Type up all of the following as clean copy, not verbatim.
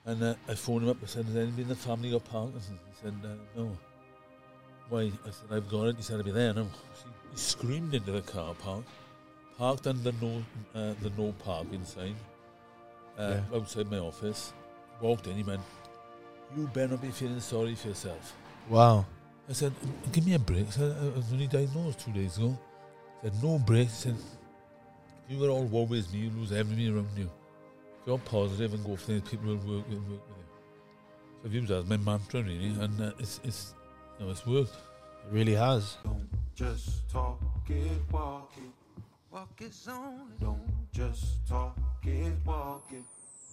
And I phoned him up. I said, has anybody in the family got Parkinson's? He said, no. Why? I said, I've got it. He said, I'll be there now. He screamed into the car park, parked under the no parking sign outside my office, walked in. He went, you better not be feeling sorry for yourself. Wow. I said, give me a break. I said, I was only diagnosed 2 days ago. I said, no break. He said, if you were all woe with me, you lose everything around you. If you're positive and go for things, people will work with you. So I've used that as my mantra, really, and it's worked. It really has. Don't just talk it, walk it. Walk it only. Don't just talk it, walk it.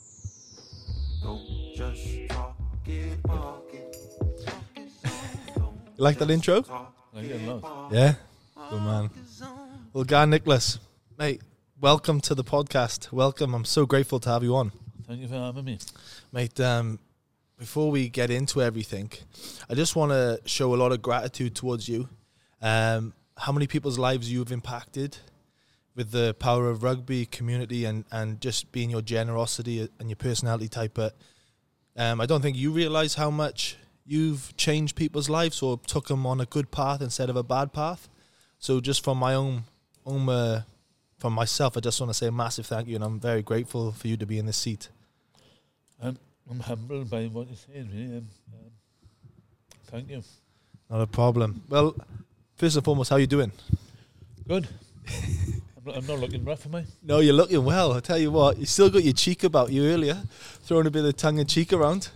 Don't just talk it, walk it. You like that intro? I get a lot. Yeah? Good man. Well, Guy Nicholas, mate, welcome to the podcast. Welcome. I'm so grateful to have you on. Thank you for having me. Mate, before we get into everything, I just want to show a lot of gratitude towards you. How many people's lives you've impacted with the power of rugby, community, and just being your generosity and your personality type. But I don't think you realise how much you've changed people's lives or took them on a good path instead of a bad path. So just from my from myself, I just want to say a massive thank you, and I'm very grateful for you to be in this seat. I'm humbled by what you're saying, really. Thank you. Not a problem. Well, first and foremost, how are you doing? Good. I'm not looking rough, am I? No, you're looking well. I tell you what, you still got your cheek about you earlier, throwing a bit of tongue in cheek around.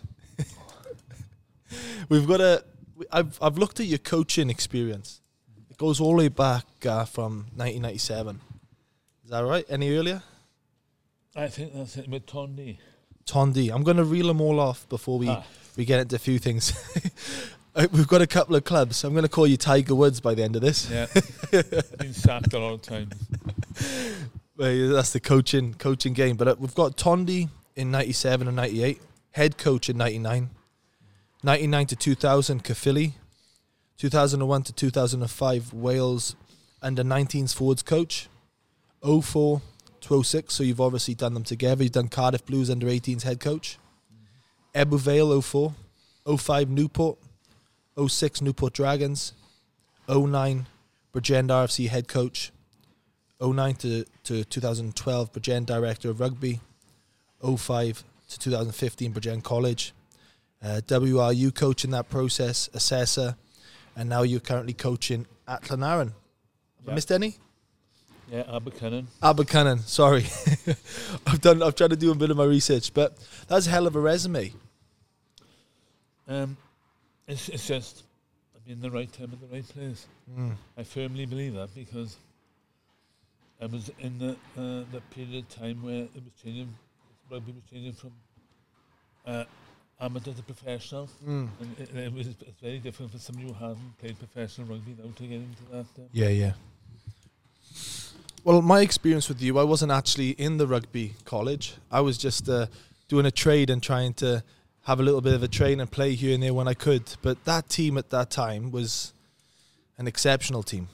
I've looked at your coaching experience. It goes all the way back from 1997. Is that right? Any earlier? I think that's it with Tondi. Tondi. I'm going to reel them all off before we get into a few things. We've got a couple of clubs. I'm going to call you Tiger Woods by the end of this. Yeah. Been sacked a lot of times. Well, that's the coaching game. But we've got Tondi in 97 and 98. Head coach in 99. 99 to 2000, Caerphilly. 2001 to 2005, Wales under-19s forwards coach. 04 to 06, so you've obviously done them together. You've done Cardiff Blues under-18s head coach. Ebbw Vale 04. 05 Newport. 06 Newport Dragons. 09 Bridgend RFC head coach. 09 to 2012 Bridgend director of rugby. 05 to 2015 Bridgend College. WRU coach in that process, assessor, and now you're currently coaching at Llanarren. Have I missed any? Yeah, Abercynon. Abercynon, sorry. I've tried to do a bit of my research, but that's a hell of a resume. It's just I've been in the right time at the right place. I firmly believe that because I was in the period of time where it was changing. Rugby was changing from amateur to professional, and it's very different for somebody who hasn't played professional rugby now to get into that. Yeah. Well, my experience with you, I wasn't actually in the rugby college. I was just doing a trade and trying to have a little bit of a train and play here and there when I could. But that team at that time was an exceptional team.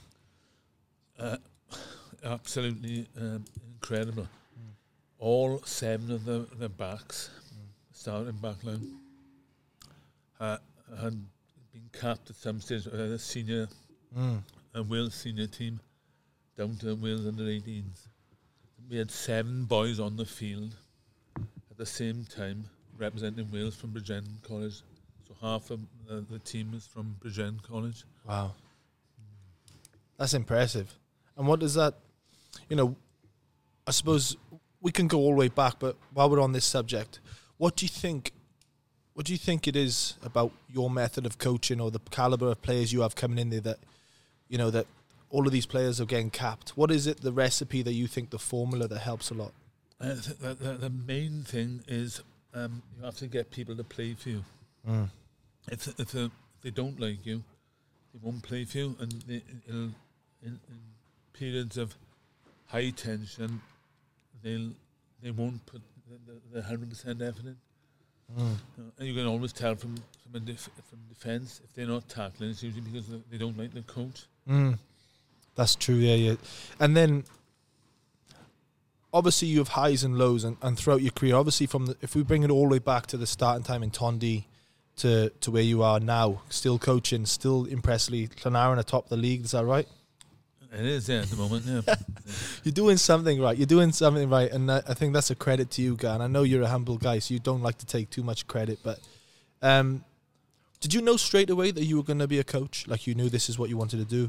Absolutely incredible. All 7 of the backs, starting backline, had been capped at some stage by the senior, Wales senior team, down to Wales under-18s. We had 7 boys on the field at the same time representing Wales from Bridgend College. So half of the team is from Bridgend College. Wow. That's impressive. And what does that, I suppose we can go all the way back, but while we're on this subject, what do you think it is about your method of coaching or the caliber of players you have coming in there that, that all of these players are getting capped? What is it, the recipe that you think, the formula that helps a lot? The main thing is you have to get people to play for you. If they don't like you, they won't play for you, and in periods of high tension, they won't put the 100% effort in. And you can always tell from defence if they're not tackling, it's usually because they don't like the coach. That's true, yeah. And then, obviously you have highs and lows, and throughout your career, obviously if we bring it all the way back to the starting time in Tondy to where you are now, still coaching, still impressively, Clonarron atop the league, is that right? It is, yeah, at the moment, yeah. You're doing something right. And I think that's a credit to you, Guy. And I know you're a humble guy, so you don't like to take too much credit. But did you know straight away that you were going to be a coach? Like you knew this is what you wanted to do?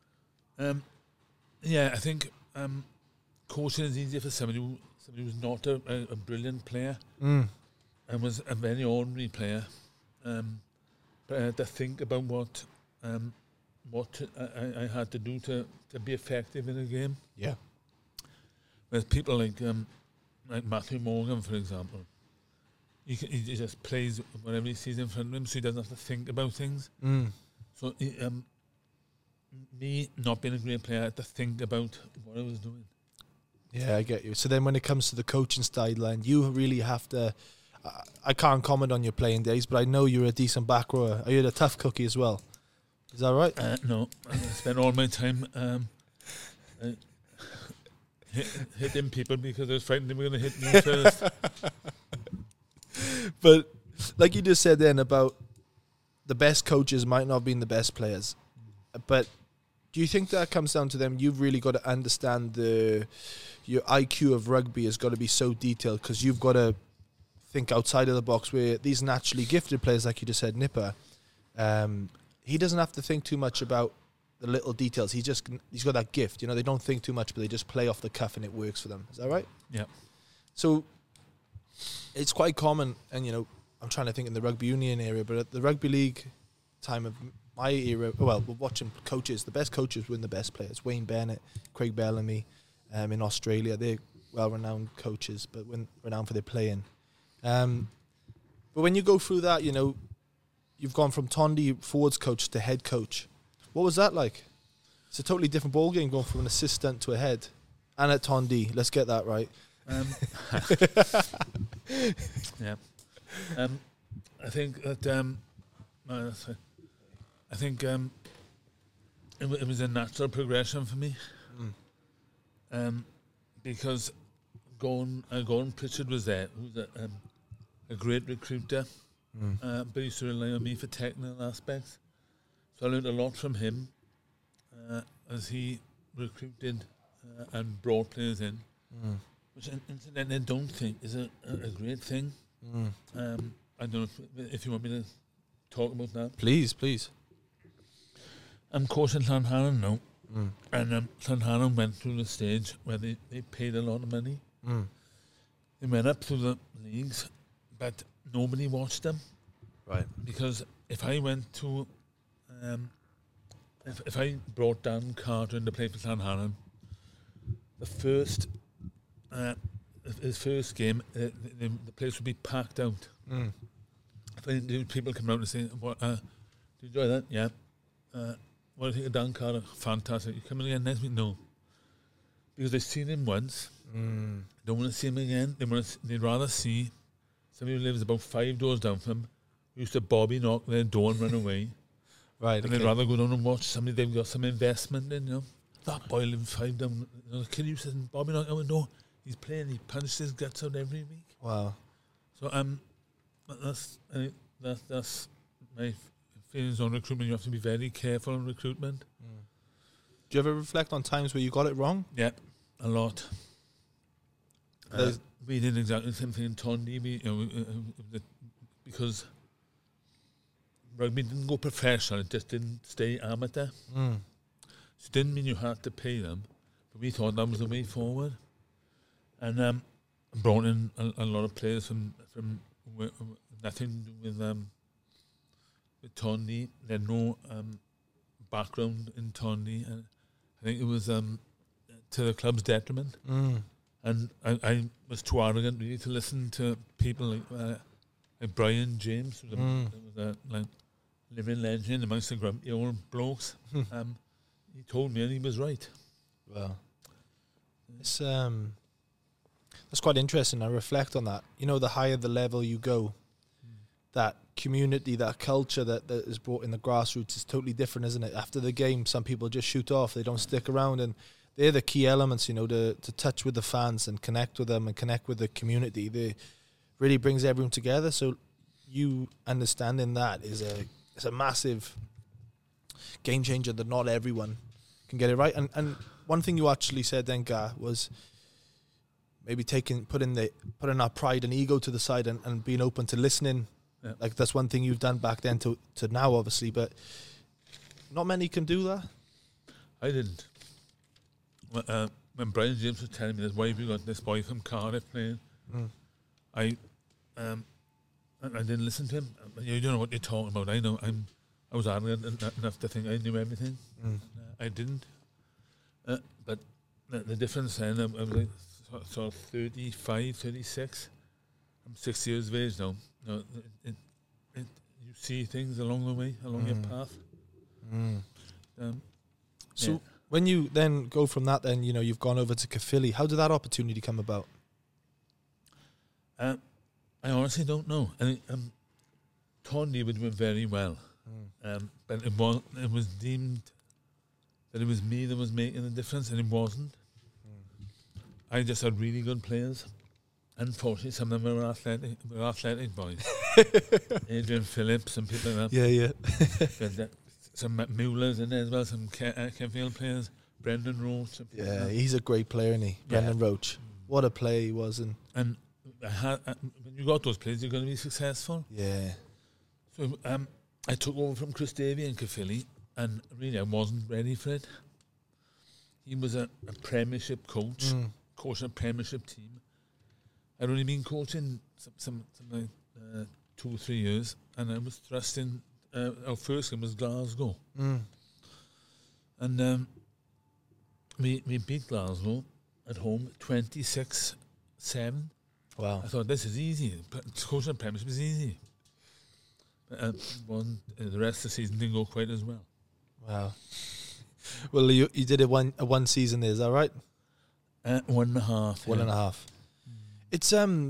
Yeah, I think coaching is easier for somebody who's not a brilliant player and was a very ordinary player. But I had to think about what I had to do to be effective in a game. Yeah. With people like Matthew Morgan, for example, he just plays whatever he sees in front of him, so he doesn't have to think about things. So me not being a great player, I had to think about what I was doing. Yeah, I get you. So then when it comes to the coaching style, you really have to... I can't comment on your playing days, but I know you're a decent back rower. Are you a tough cookie as well? Is that right? No, I spent all my time hitting people because I was frightened they were going to hit me first. But like you just said then about the best coaches might not be the best players. But do you think that comes down to them? You've really got to understand your IQ of rugby has got to be so detailed because you've got to think outside of the box where these naturally gifted players, like you just said, Nipper, he doesn't have to think too much about the little details. He's got that gift. You know, they don't think too much, but they just play off the cuff and it works for them. Is that right? Yeah. So it's quite common, and, you know, I'm trying to think in the rugby union area, but at the rugby league time of my era, well, we're watching coaches. The best coaches win the best players. Wayne Bennett, Craig Bellamy in Australia. They're well-renowned coaches, but renowned for their playing. But when you go through that, you know, you've gone from Tondy forwards coach to head coach. What was that like? It's a totally different ball game going from an assistant to a head. And at Tondy, let's get that right. Yeah. I think that it was a natural progression for me. Because Gordon Pritchard was there, who was a great recruiter, but he used to rely on me for technical aspects. So I learned a lot from him as he recruited and brought players in, which incidentally I don't think is a great thing. I don't know if you want me to talk about that. Please. I'm coaching Clonharron now, and Clonharron went through the stage where they paid a lot of money. They went up through the leagues, but nobody watched them. Right. Because if I went to... if I brought Dan Carter in to play for Clonharron, his first game, the place would be packed out. If I do people come out and say, "What? Did you enjoy that? Yeah. What do you think of Dan Carter? Fantastic. You coming again next week? No. Because they've seen him once. Don't want to see him again. They'd rather see somebody who lives about 5 doors down from them, who used to Bobby knock their door and run away. Right. And they'd rather go down and watch somebody they've got some investment in, you know. That boy lives 5 down. You know, the kid who says Bobby knocked on the door, he's playing, he punches his guts out every week. Wow. So that's my feelings on recruitment. You have to be very careful on recruitment. Do you ever reflect on times where you got it wrong? Yeah, a lot. We did exactly the same thing in Tondy, because rugby didn't go professional, it just didn't stay amateur. So it didn't mean you had to pay them, but we thought that was the way forward. And brought in a lot of players from nothing to do with Tondy. They had no background in Tondy, and I think it was to the club's detriment. And I was too arrogant really to listen to people like Brian James, who was a living legend amongst the grumpy old blokes. He told me, and he was right. Well, it's that's quite interesting. I reflect on that. You know, the higher the level you go, that community, that culture that is brought in the grassroots is totally different, isn't it? After the game, some people just shoot off. They don't stick around, and they're the key elements, you know, to touch with the fans and connect with them and connect with the community. They really brings everyone together. So you understanding that is a massive game changer that not everyone can get it right. And one thing you actually said then, Gar, was maybe putting our pride and ego to the side and being open to listening. Yeah. Like that's one thing you've done back then to now, obviously, but not many can do that. I didn't. When Brian James was telling me this, why have you got this boy from Cardiff playing? I didn't listen to him. You don't know what you're talking about. I was arrogant enough to think I knew everything. I didn't. But the difference then, I was like sort of 35, 36. I'm 6 years of age now. You see things along the way, along your path. So when you then go from that, then, you know, you've gone over to Caerphilly. How did that opportunity come about? I honestly don't know. I think Tony would went very well, but it was deemed that it was me that was making the difference, and it wasn't. I just had really good players. Unfortunately, some of them were athletic boys. Adrian Phillips and people like that. Yeah. Some Muellers in there as well, some Caerfield players. Brendan Roach. Yeah, he's a great player, isn't he? Brendan Roach. What a player he was. And when you got those players, you're going to be successful. Yeah. So I took over from Chris Davey in Caerphilly, and really I wasn't ready for it. He was a Premiership coach, coaching a Premiership team. I'd only been coaching some like 2 or 3 years, and I was thrust in. Our first game was Glasgow, and we beat Glasgow at home 26-7. Wow. I thought, this is easy. Coaching a Premiership is easy. But the rest of the season didn't go quite as well. Wow. Well, you did a one season there, is that right? 1.5. 1.5. It's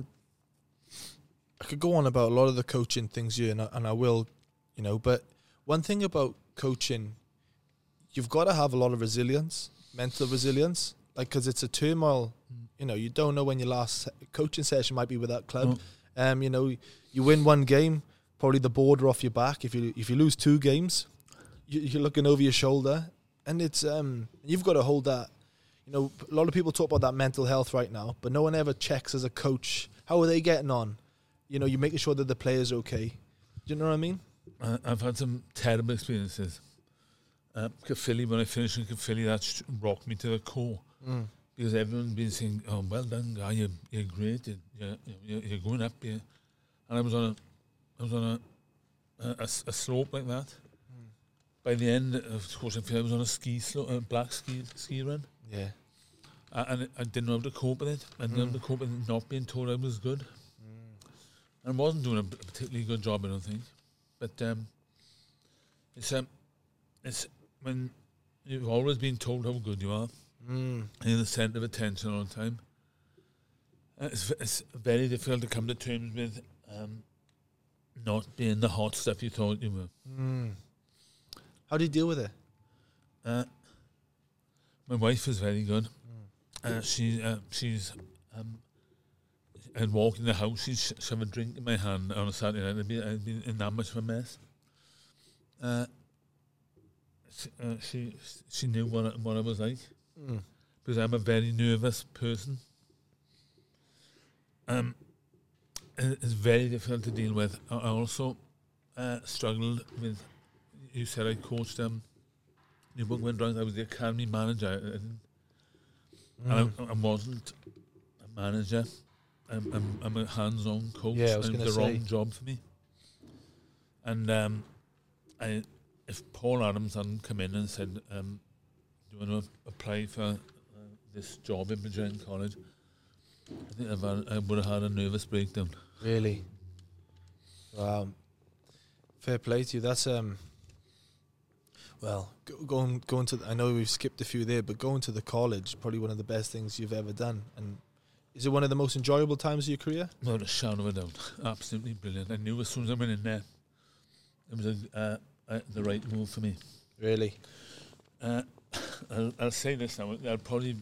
I could go on about a lot of the coaching things here, and I will, you know. But one thing about coaching, you've got to have a lot of resilience, mental resilience, like, because it's a turmoil. You know, you don't know when your last coaching session might be with that club. You know, you win one game, probably the board are off your back. If you lose 2 games, you're looking over your shoulder, and it's you've got to hold that. You know, a lot of people talk about that mental health right now, but no one ever checks as a coach, how are they getting on? You know, you're making sure that the players are okay. Do you know what I mean? I've had some terrible experiences. Caerphilly, when I finished in Caerphilly, that rocked me to the core. Because everyone's been saying, "Oh, well done, guy! You're great. You're going up here." And I was on a slope like that. By the end of coaching, I was on a ski slope, a black ski run. Yeah. And I didn't know how to cope with it. I didn't know how to cope with not being told I was good. And I wasn't doing a particularly good job, I don't think. But it's when you've always been told how good you are, and you're the centre of attention all the time. It's very difficult to come to terms with not being the hot stuff you thought you were. How do you deal with it? My wife is very good. I'd walk in the house, she'd shove a drink in my hand on a Saturday night. I'd be in that much of a mess. She knew what I was like, because I'm a very nervous person. It's very difficult to deal with. I also struggled with. You said I coached Newburgh went wrong. I was the academy manager. And I wasn't a manager. I'm a hands-on coach. Yeah, I was and it was the wrong job for me. And if Paul Adams hadn't come in and said, "Do you want to apply for this job in Bridgend College?" I think I would have had a nervous breakdown. Really? Wow. Fair play to you. That's well, going to. I know we've skipped a few there, but going to the college, probably one of the best things you've ever done. And is it one of the most enjoyable times of your career? Without a shadow of a doubt, absolutely brilliant. I knew as soon as I went in there, it was the right move for me. Really? I'll say this now. I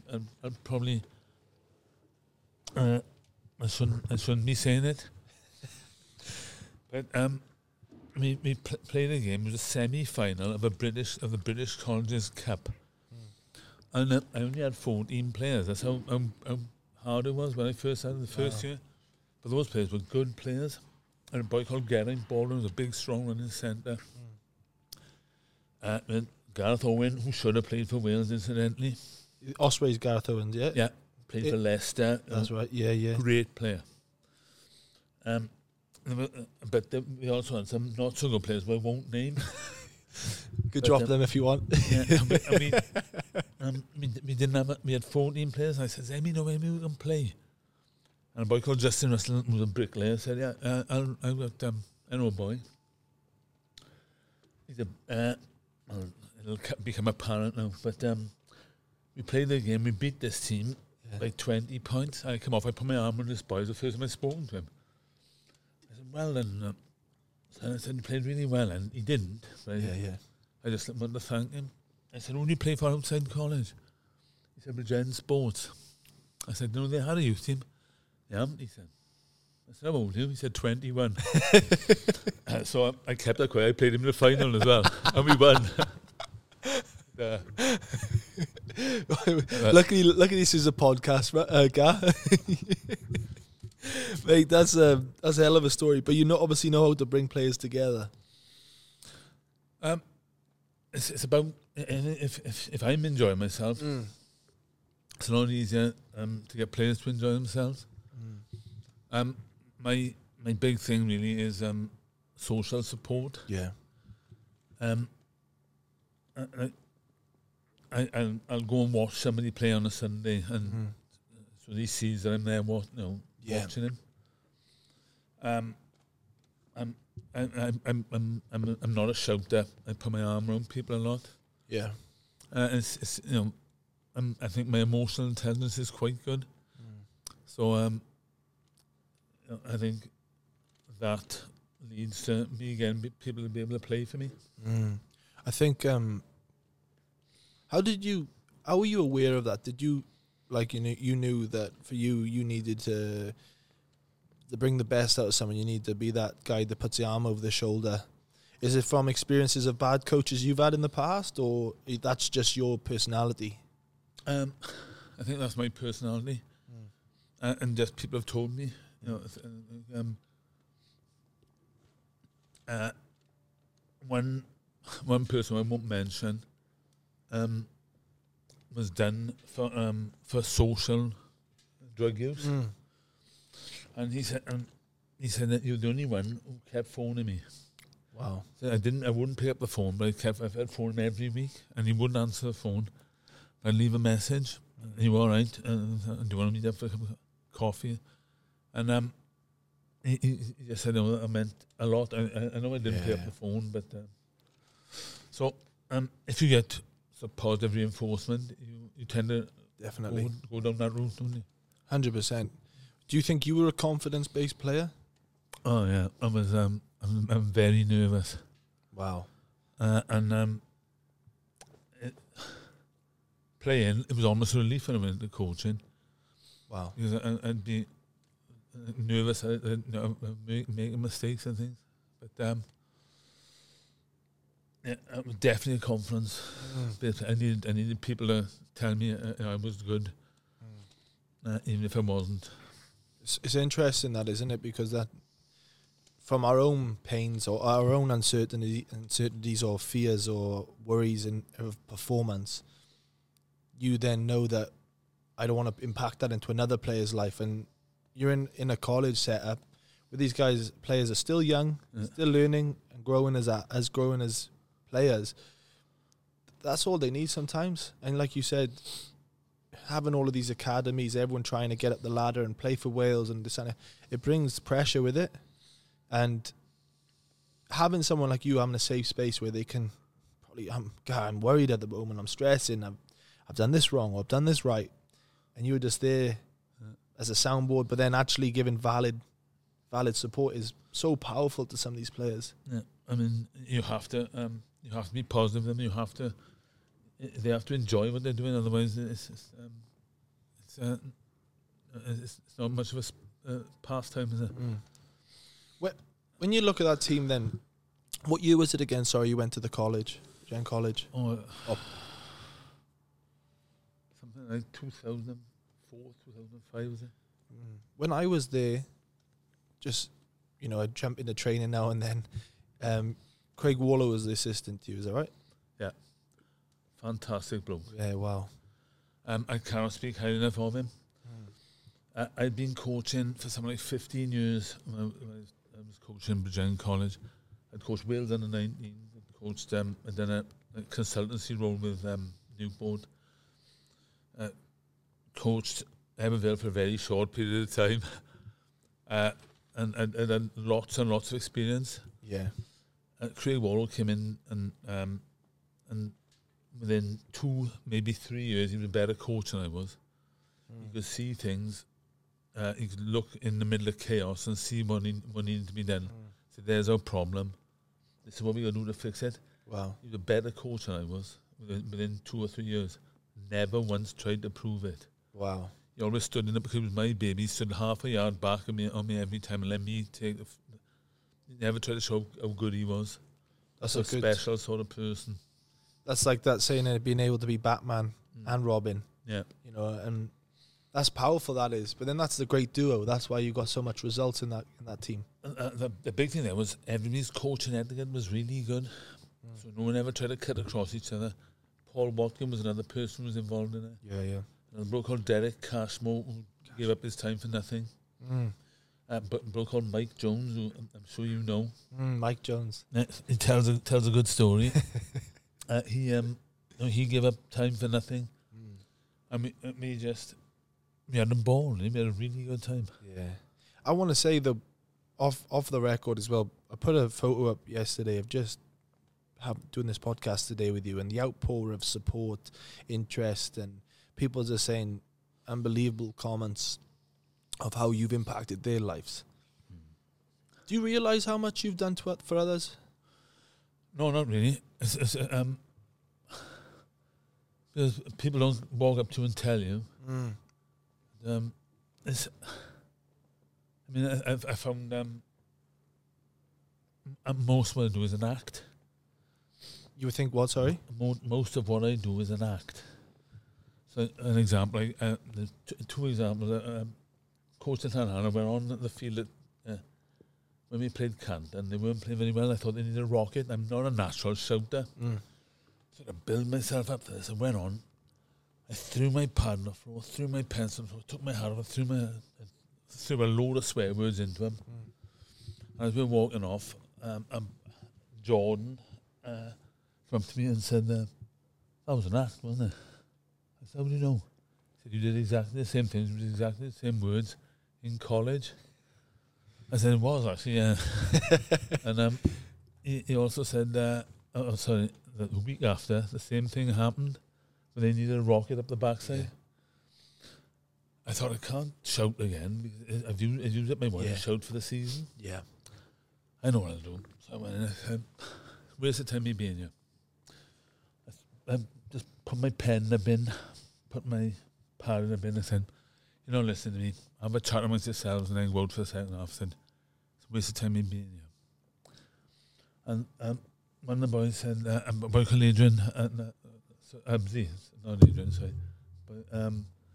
shouldn't be saying it. But we played a game. It was a semi-final of the British Colleges Cup, and I only had 14 players. That's how hard it was when I first started the first year. But those players were good players. And a boy called Geraint Baldwin was a big, strong running centre. And Gareth Owen, who should have played for Wales, incidentally. Osprey's Gareth Owens, yeah? Yeah, played for Leicester. That's right, yeah. Great player. But we also had some not so good players, but I won't name. Could drop them if you want. Yeah, we didn't have. We had 14 players. And I said, "Let me know when we can play." And a boy called Justin Russell, who was a bricklayer, said, "Yeah, I've got I know a boy." He said, "It'll become apparent now." But we played the game. We beat this team by 20 points. I come off. I put my arm on this boy. It was the first time I'd spoken to him. I said, "Well then." So I said, "You played really well," and he didn't. I just wanted to thank him. I said, "Who do you play for outside college?" He said, "Bridgend Sports." I said, "No, they had a youth team." "Yeah," he said. I said, "How old are you?" He said, 21. So I kept that quiet. I played him in the final as well, and we won. Luckily, this is a podcast, Gar. Mate, that's a hell of a story. But you obviously know how to bring players together. It's about if I'm enjoying myself, it's a lot easier to get players to enjoy themselves. My big thing really is social support. Yeah. I'll go and watch somebody play on a Sunday, and so he sees that I'm there, watching him. I'm not a shouter. I put my arm around people a lot. Yeah. It's I think my emotional intelligence is quite good. So I think that leads to me again, people to be able to play for me. I think. How were you aware of that? Did you, you knew that for you needed to bring the best out of someone, you need to be that guy that puts the arm over the shoulder. Is it from experiences of bad coaches you've had in the past, or that's just your personality? I think that's my personality, and just people have told me. One person I won't mention was done for social drug use, and he said that you're the only one who kept phoning me. Wow. So I wouldn't pick up the phone, but I'd phone him every week, and he wouldn't answer the phone. I'd leave a message. Are you all right? Do you want to meet up for a cup of coffee? And he just said, "No, that meant a lot." I know I didn't pick up the phone, but so if you get positive reinforcement, you tend to definitely go down that route, don't you? 100%. Do you think you were a confidence-based player? Oh yeah, I was. I'm very nervous. Wow. Playing, it was almost a relief when I went to coaching. Wow. Because I'd be nervous, making mistakes and things. But it was definitely a conference. I needed people to tell me I was good, even if I wasn't. It's interesting that, isn't it? Because that, from our own pains or our own uncertainties or fears or worries of performance, you then know that I don't want to impact that into another player's life. And you're in a college setup where these players are still young, still learning and growing as players. That's all they need sometimes. And like you said, having all of these academies, everyone trying to get up the ladder and play for Wales, and it brings pressure with it. And having someone like you having a safe space where they can probably, I'm worried at the moment, I'm stressing, I've done this wrong or I've done this right, and you're just there as a soundboard, but then actually giving valid support is so powerful to some of these players. Yeah, I mean, you have to be positive, and you have to they have to enjoy what they're doing. Otherwise, it's not much of a pastime, is it? When you look at that team, then what year was it again? Sorry, you went to the college, Gen College. Something like 2004, 2005, was it? When I was there, just I jump into training now and then. Craig Waller was the assistant to you, is that right? Yeah, fantastic bloke. Yeah, wow. I cannot speak highly enough of him. I'd been coaching for something like 15 years. When I was coaching Bridgend College. I'd coached Wales under 19. I'd coached I'd done a consultancy role with Newport. Coached Everville for a very short period of time. And had lots and lots of experience. Yeah. Craig Waller came in and within 2, maybe 3 years, he was a better coach than I was. He could see things. He could look in the middle of chaos and see what needed to be done. So there's our problem. This is what we got to do to fix it. Wow. He was a better coach than I was within 2 or 3 years. Never once tried to prove it. Wow. He always stood in it because it was my baby. He stood half a yard back on me every time and let me take the... He never tried to show how good he was. That's a special sort of person. That's like that saying, being able to be Batman and Robin. Yeah. And that's powerful, that is. But then that's the great duo. That's why you got so much results in that team. The big thing there was everybody's coaching etiquette was really good. So no one ever tried to cut across each other. Paul Watkin was another person who was involved in it. Yeah. And a bloke called Derek Cashmore who gave up his time for nothing. But a bloke called Mike Jones, who I'm sure you know. Mike Jones. He tells a good story. He gave up time for nothing. And we had a ball. We had a really good time. Yeah. I want to say off the record as well, I put a photo up yesterday of just doing this podcast today with you, and the outpour of support, interest, and people just saying unbelievable comments of how you've impacted their lives. Do you realise how much you've done for others? No, not really. Because people don't walk up to you and tell you. I found most of what I do is an act. You would think what, sorry? Most of what I do is an act. So an example, there's 2 examples. Coach at Hannah were on the field when we played Cant, and they weren't playing very well. I thought they needed a rocket. I'm not a natural shouter. So I built myself up for this. I went on. I threw my pad on the floor, threw my pencil on the floor, took my hat off, threw a load of swear words into him. As we were walking off, Jordan came up to me and said, that was an act, wasn't it? I said, how do you know? He said, you did exactly the same things, with exactly the same words in college. I said, it was actually, yeah. And he also said, the week after, the same thing happened, but they needed a rocket up the backside. Yeah. I thought, I can't shout again, because I've used up my voice to shout for the season. Yeah. I know what I'll do. So I went and I said, where's the time me being here? I just put my pen in the bin, put my pad in the bin, and said, listen to me, have a chat amongst yourselves, and then go out for the second half. I said, where's the time me being here? And one of the boys said, a boy called Adrian, Abzi, not Adrian, sorry, but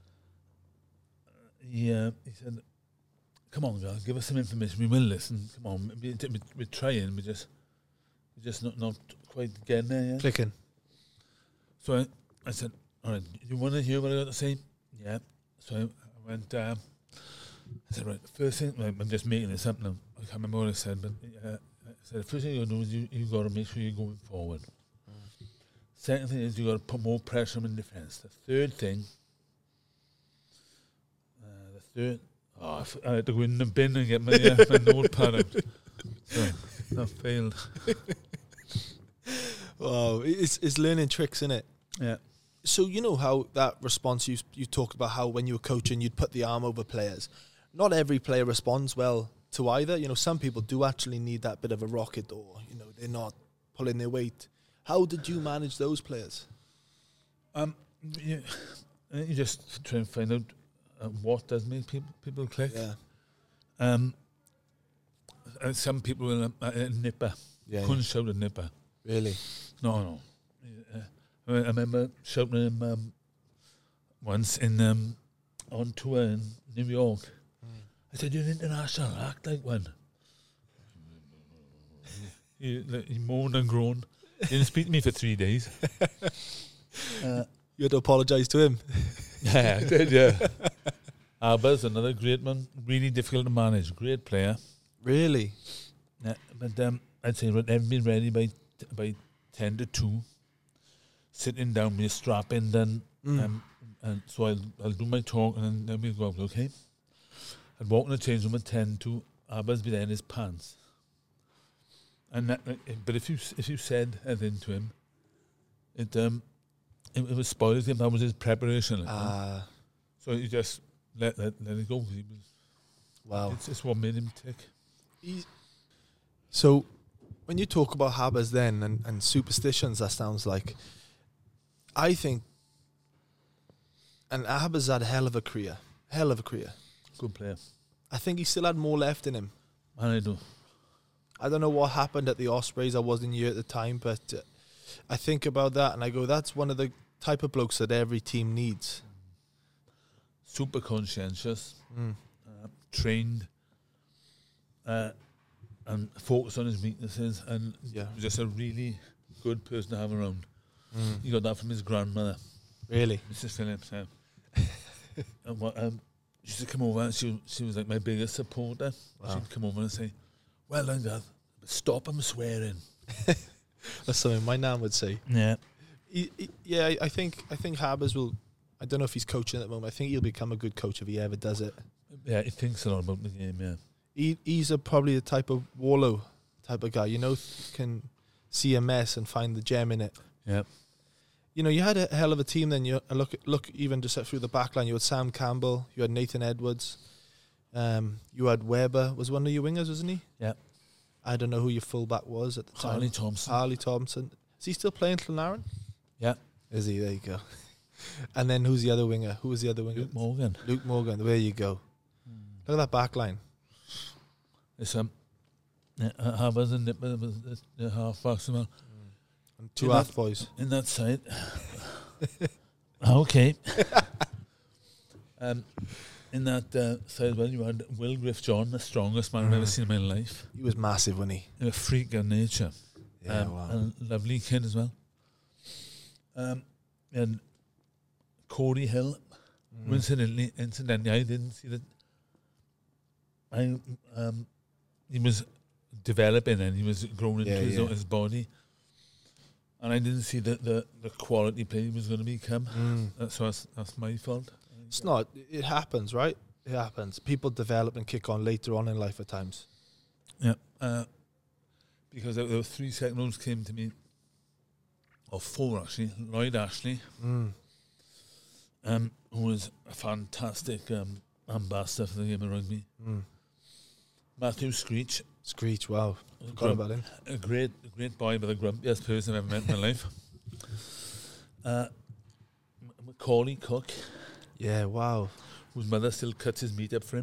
he said, come on, guys, give us some information. We will listen. Come on, we're trying. We're just not quite getting there yet. Clicking. So I said, all right, you want to hear what I got to say? Yeah. So I went, I said, right, first thing, I'm just making this up now. I can't remember what I said, but I said, the first thing you got to do is you got to make sure you're going forward. Second thing is you got to put more pressure on defence. The third thing, I had to go in the bin and get my notepad out. So that failed. Wow, it's learning tricks, isn't it? Yeah. So you know how that response you talked about how when you were coaching you'd put the arm over players. Not every player responds well to either. Some people do actually need that bit of a rocket, or they're not pulling their weight. How did you manage those players? You, you just try and find out what does make people click. Yeah. And some people will nipper. Yeah. Couldn't shout a nipper. Really? No. I remember shouting him once in on tour in New York. I said, "You're an international, act like one." He moaned and groaned. He didn't speak to me for 3 days. You had to apologise to him. Yeah, I did, yeah. Alba's another great one. Really difficult to manage. Great player. Really? Yeah, but I'd say they've been ready by 10 to 2. Sitting down with a strap in, then and so I'll do my talk and then we'll go out, okay? I'd walk in the change room at 10 to Alba's be there in his pants. And that, but if you said anything to him, it was spoiled him. That was his preparation. So you just let it go. Wow. It's what made him tick. So when you talk about habits then and superstitions, that sounds like, I think, and Habba's had a hell of a career. Good player. I think he still had more left in him. And I do. I don't know what happened at the Ospreys. I wasn't here at the time, but I think about that and I go, that's one of the type of blokes that every team needs. Super conscientious, trained, and focused on his weaknesses, and just a really good person to have around. He got that from his grandmother. Really? Mrs. Phillips. And she used to come over and she was like my biggest supporter. Wow. She'd come over and say, "Well done, Dad, but stop him swearing." That's something my nan would say. Yeah. I think Habers will, I don't know if he's coaching at the moment, I think he'll become a good coach if he ever does it. Yeah, he thinks a lot about the game, yeah. He's probably the type of Warlow type of guy, can see a mess and find the gem in it. Yeah. You had a hell of a team then. You look even just through the back line. You had Sam Campbell, you had Nathan Edwards, you had Weber, was one of your wingers, wasn't he? Yeah. I don't know who your fullback was at the time. Harley Thompson. Is he still playing Glenarran? Yeah. Is he? There you go. And then who's the other winger? Who was the other winger? Luke Morgan. There you go. Look at that back line. It's Havers and Nipper, the half-backs as well. And two half boys. In that side. Okay. In that side as well, you had Will Griff-John, the strongest man I've ever seen in my life. He was massive, wasn't he? A freak of nature. Yeah, wow. And a lovely kid as well. And Corey Hill, incidentally, I didn't see that. He was developing and he was growing into his body, and I didn't see the quality player he was going to become. So that's my fault. It's not. It happens, right? It happens. People develop and kick on later on in life at times. Yeah, because there were 3 second-rows came to me, or 4 actually. Lloyd Ashley, who was a fantastic ambassador for the game of rugby. Matthew Screech, wow. Forgot about him. A great boy, but the grumpiest person I've ever met in my life. Macaulay Cook. Yeah, wow. Whose mother still cuts his meat up for him.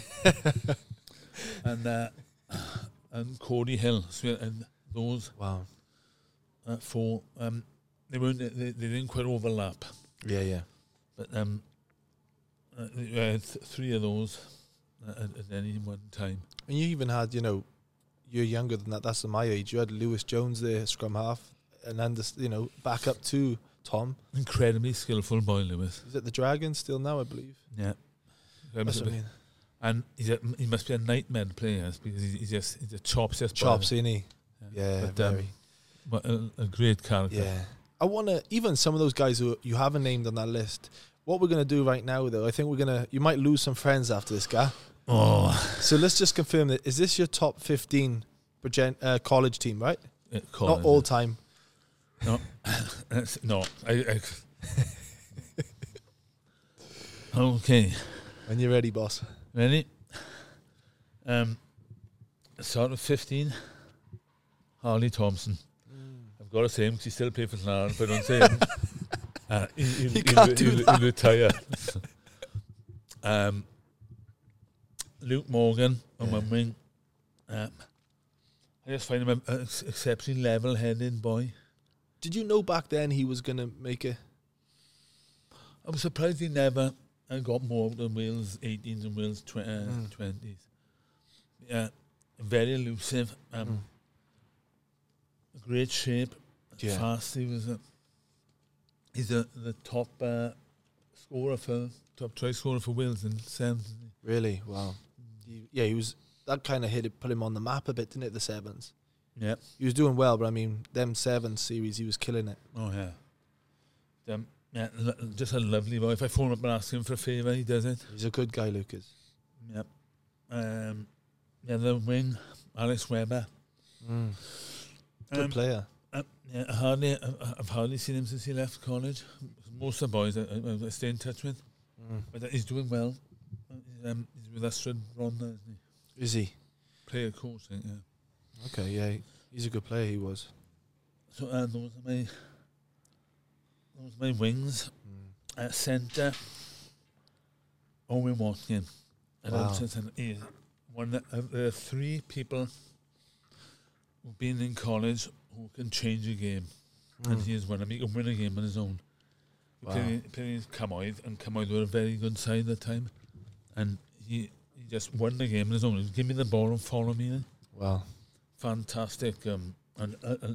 And Corey Hill. So, and those 4, they didn't quite overlap. Yeah. But we had 3 of those at any one time. And you even had, you're younger than that. That's my age. You had Lewis Jones there, scrum half, and then back up to Tom. Incredibly skillful boy, Lewis. He's at the Dragons still now, I believe. Yeah. That's what I mean. And he must be a nightmare player because he's a chops. Chops, isn't he? Yeah, very. But a great character. Yeah. I want to, even some of those guys who you haven't named on that list, what we're going to do right now, though, I think you might lose some friends after this guy. Oh. So let's just confirm that. Is this your top 15 college team, right? College, not all time. No. No. Okay. When you're ready, boss. Ready? Start with 15. Harley Thompson. I've got to say him because he still plays for Glenarran, but I don't say him. You can't do that. He'll retire. Luke Morgan on one wing. I just find him an exceptionally level-headed boy. Did you know back then he was going to make it? I'm surprised he never got more than Wales 18s and Wales 20s. Yeah, very elusive. Great shape, fast. He's the top top try scorer for Wales in sevens. Really? Wow. He was. That kind of put him on the map a bit, didn't it? The sevens. Yeah, he was doing well, but I mean, them sevens series, he was killing it. Oh yeah. Just a lovely boy. If I phone up and ask him for a favour, he does it. He's a good guy, Lucas. Yep. The wing, Alex Webber. Good player. I've hardly seen him since he left college. Most of the boys I stay in touch with. But he's doing well. He's with Astrid Ron now, isn't he? Is he? Player coach, I think, yeah. Okay, yeah. He's a good player, he was. So those are my wings. At centre, Owen Watkin. Wow. He's one of the three people who've been in college who can change a game. And he is one of them. He can win a game on his own. He played Camoid, and Camoid were a very good side at the time. And he just won the game on his own. He would give me the ball and follow me. Wow. Fantastic. I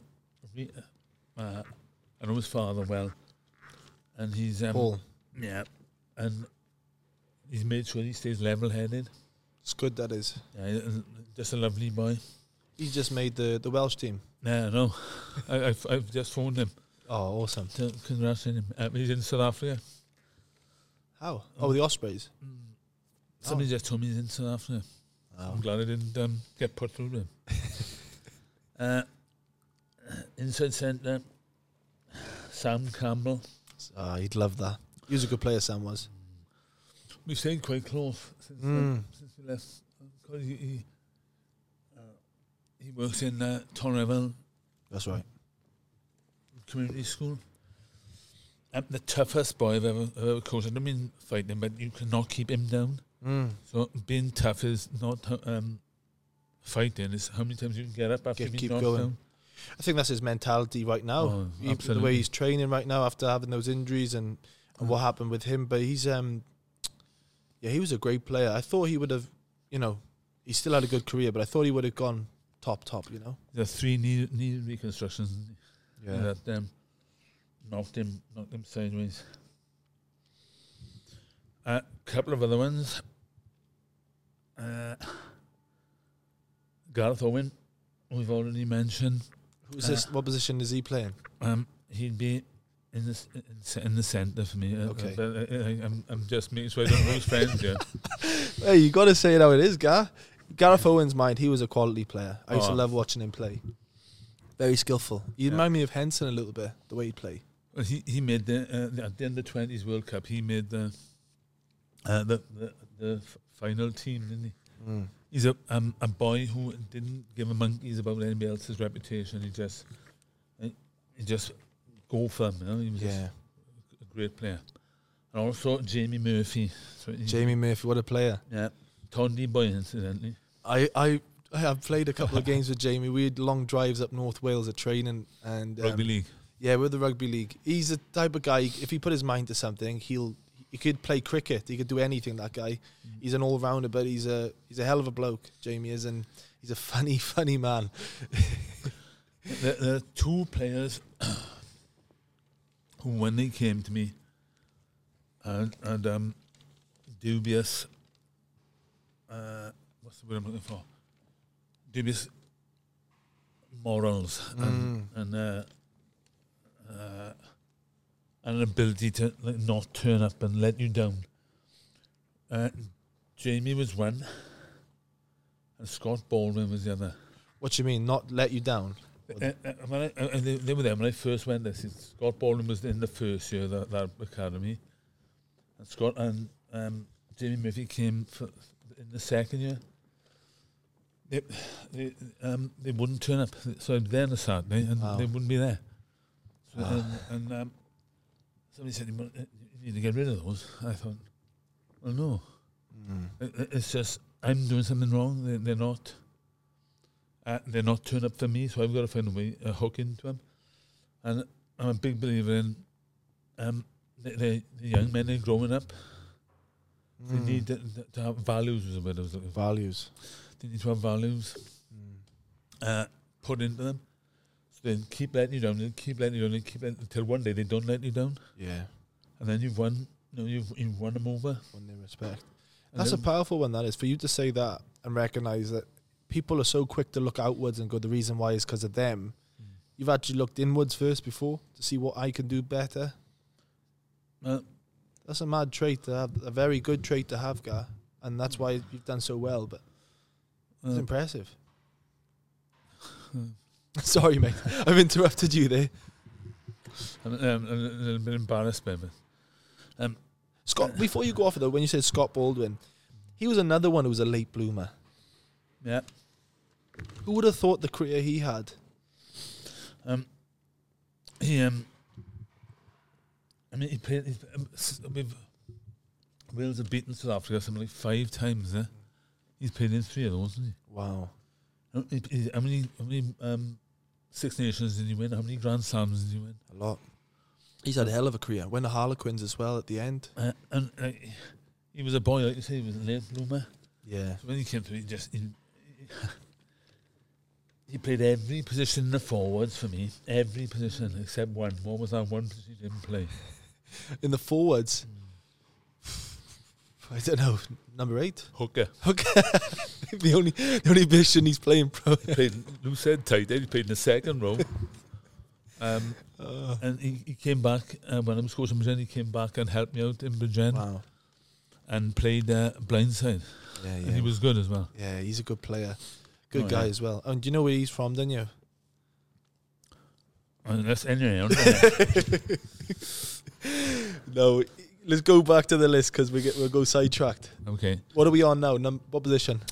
know his father well. And he's... Paul. Yeah. And he's made sure he stays level-headed. It's good, that is. Yeah, just a lovely boy. He just made the Welsh team. Yeah, I know. I've just phoned him. Oh, awesome. To congratulate him. He's in South Africa. How? Oh, the Ospreys. Somebody just told me he's in South Africa. Oh. I'm glad I didn't get put through to him. Inside centre, Sam Campbell. He'd love that. He was a good player, Sam was. We've stayed quite close since we left. He works in Torrevel. That's right. Community school. The toughest boy I've ever coached. I don't mean fighting him, but you cannot keep him down. So being tough is not fighting. It's how many times you can get up after being knocked down. I think that's his mentality right now. The way he's training right now after having those injuries and what happened with him. But he's he was a great player. I thought he would have, he still had a good career, but I thought he would have gone top. The 3 knee reconstructions. Yeah. That knocked him sideways. A couple of other ones. Gareth Owen, we've already mentioned. Who's this? What position is he playing? He'd be in the centre for me. Okay. I'm just making sure I don't lose friends here. Hey, you got to say it how it is, Gareth Owen's mind, he was a quality player. I used to love watching him play. Very skillful. He reminded me of Henson a little bit, the way he'd play. Well, he made at the end of the 20s World Cup, he made the final team, didn't he? He's a boy who didn't give a monkeys about anybody else's reputation. He just go for them. He was just a great player. And also Jamie Murphy. Jamie Murphy, what a player. Yeah. Tondy boy, incidentally. I have played a couple of games with Jamie. We had long drives up North Wales at training. And Rugby league. Yeah, with the rugby league. He's the type of guy, if he put his mind to something, he could play cricket. He could do anything, that guy. He's an all-rounder, but he's a hell of a bloke, Jamie is, and he's a funny man. The 2 players who, when they came to me, had dubious, what's the word I'm looking for? Dubious morals and an ability to not turn up and let you down. Jamie was one, and Scott Baldwin was the other. What do you mean, not let you down? They were there when I first went there. Scott Baldwin was in the first year of that academy, and Scott and Jamie Murphy came in the second year. They wouldn't turn up, so I'd be there on a Saturday, and they wouldn't be there. So, somebody said, "You need to get rid of those." I thought, well, no. It's just I'm doing something wrong. They're not. They're not turning up for me, so I've got to find a way, a hook into them. And I'm a big believer in the young men are growing up. They need to have values. Was what I was looking for. Values. They need to have values put into them. So then keep letting you down, and keep letting you down, and keep letting until one day they don't let you down. Yeah. And then you've won. You've won them over. Won their respect. That's a powerful one. That is for you to say that and recognize that people are so quick to look outwards and go. The reason why is because of them. You've actually looked inwards first before to see what I can do better. That's a mad trait to have, a very good trait to have, Gar, and that's why you've done so well. But it's impressive. Sorry, mate, I've interrupted you there. I'm a little bit embarrassed by it. Scott, before you go off of that, when you said Scott Baldwin, he was another one who was a late bloomer. Yeah. Who would have thought the career he had? He played. Wales have beaten South Africa something like 5 times. He's played in 3 of those, hasn't he? Wow. How many Six Nations did he win? How many Grand Slams did he win? A lot. He's had a hell of a career. Won the Harlequins as well at the end. And he was a boy, like you say, he was a late bloomer. Yeah. So when he came to me, he played every position in the forwards for me. Every position except one. What was that one position he didn't play? In the forwards? I don't know. Number 8? Hooker. the only position he's playing pro. He played loose head tight end. He played in the second row. And he came back when I was coaching Bridgend. He came back and helped me out in Bridgend. Wow. And played blindside. Yeah. And he was good as well. Yeah, he's a good player. Good guy as well. And do you know where he's from, don't you? That's anyway. No, let's go back to the list because we'll go sidetracked. Okay. What are we on now? What position?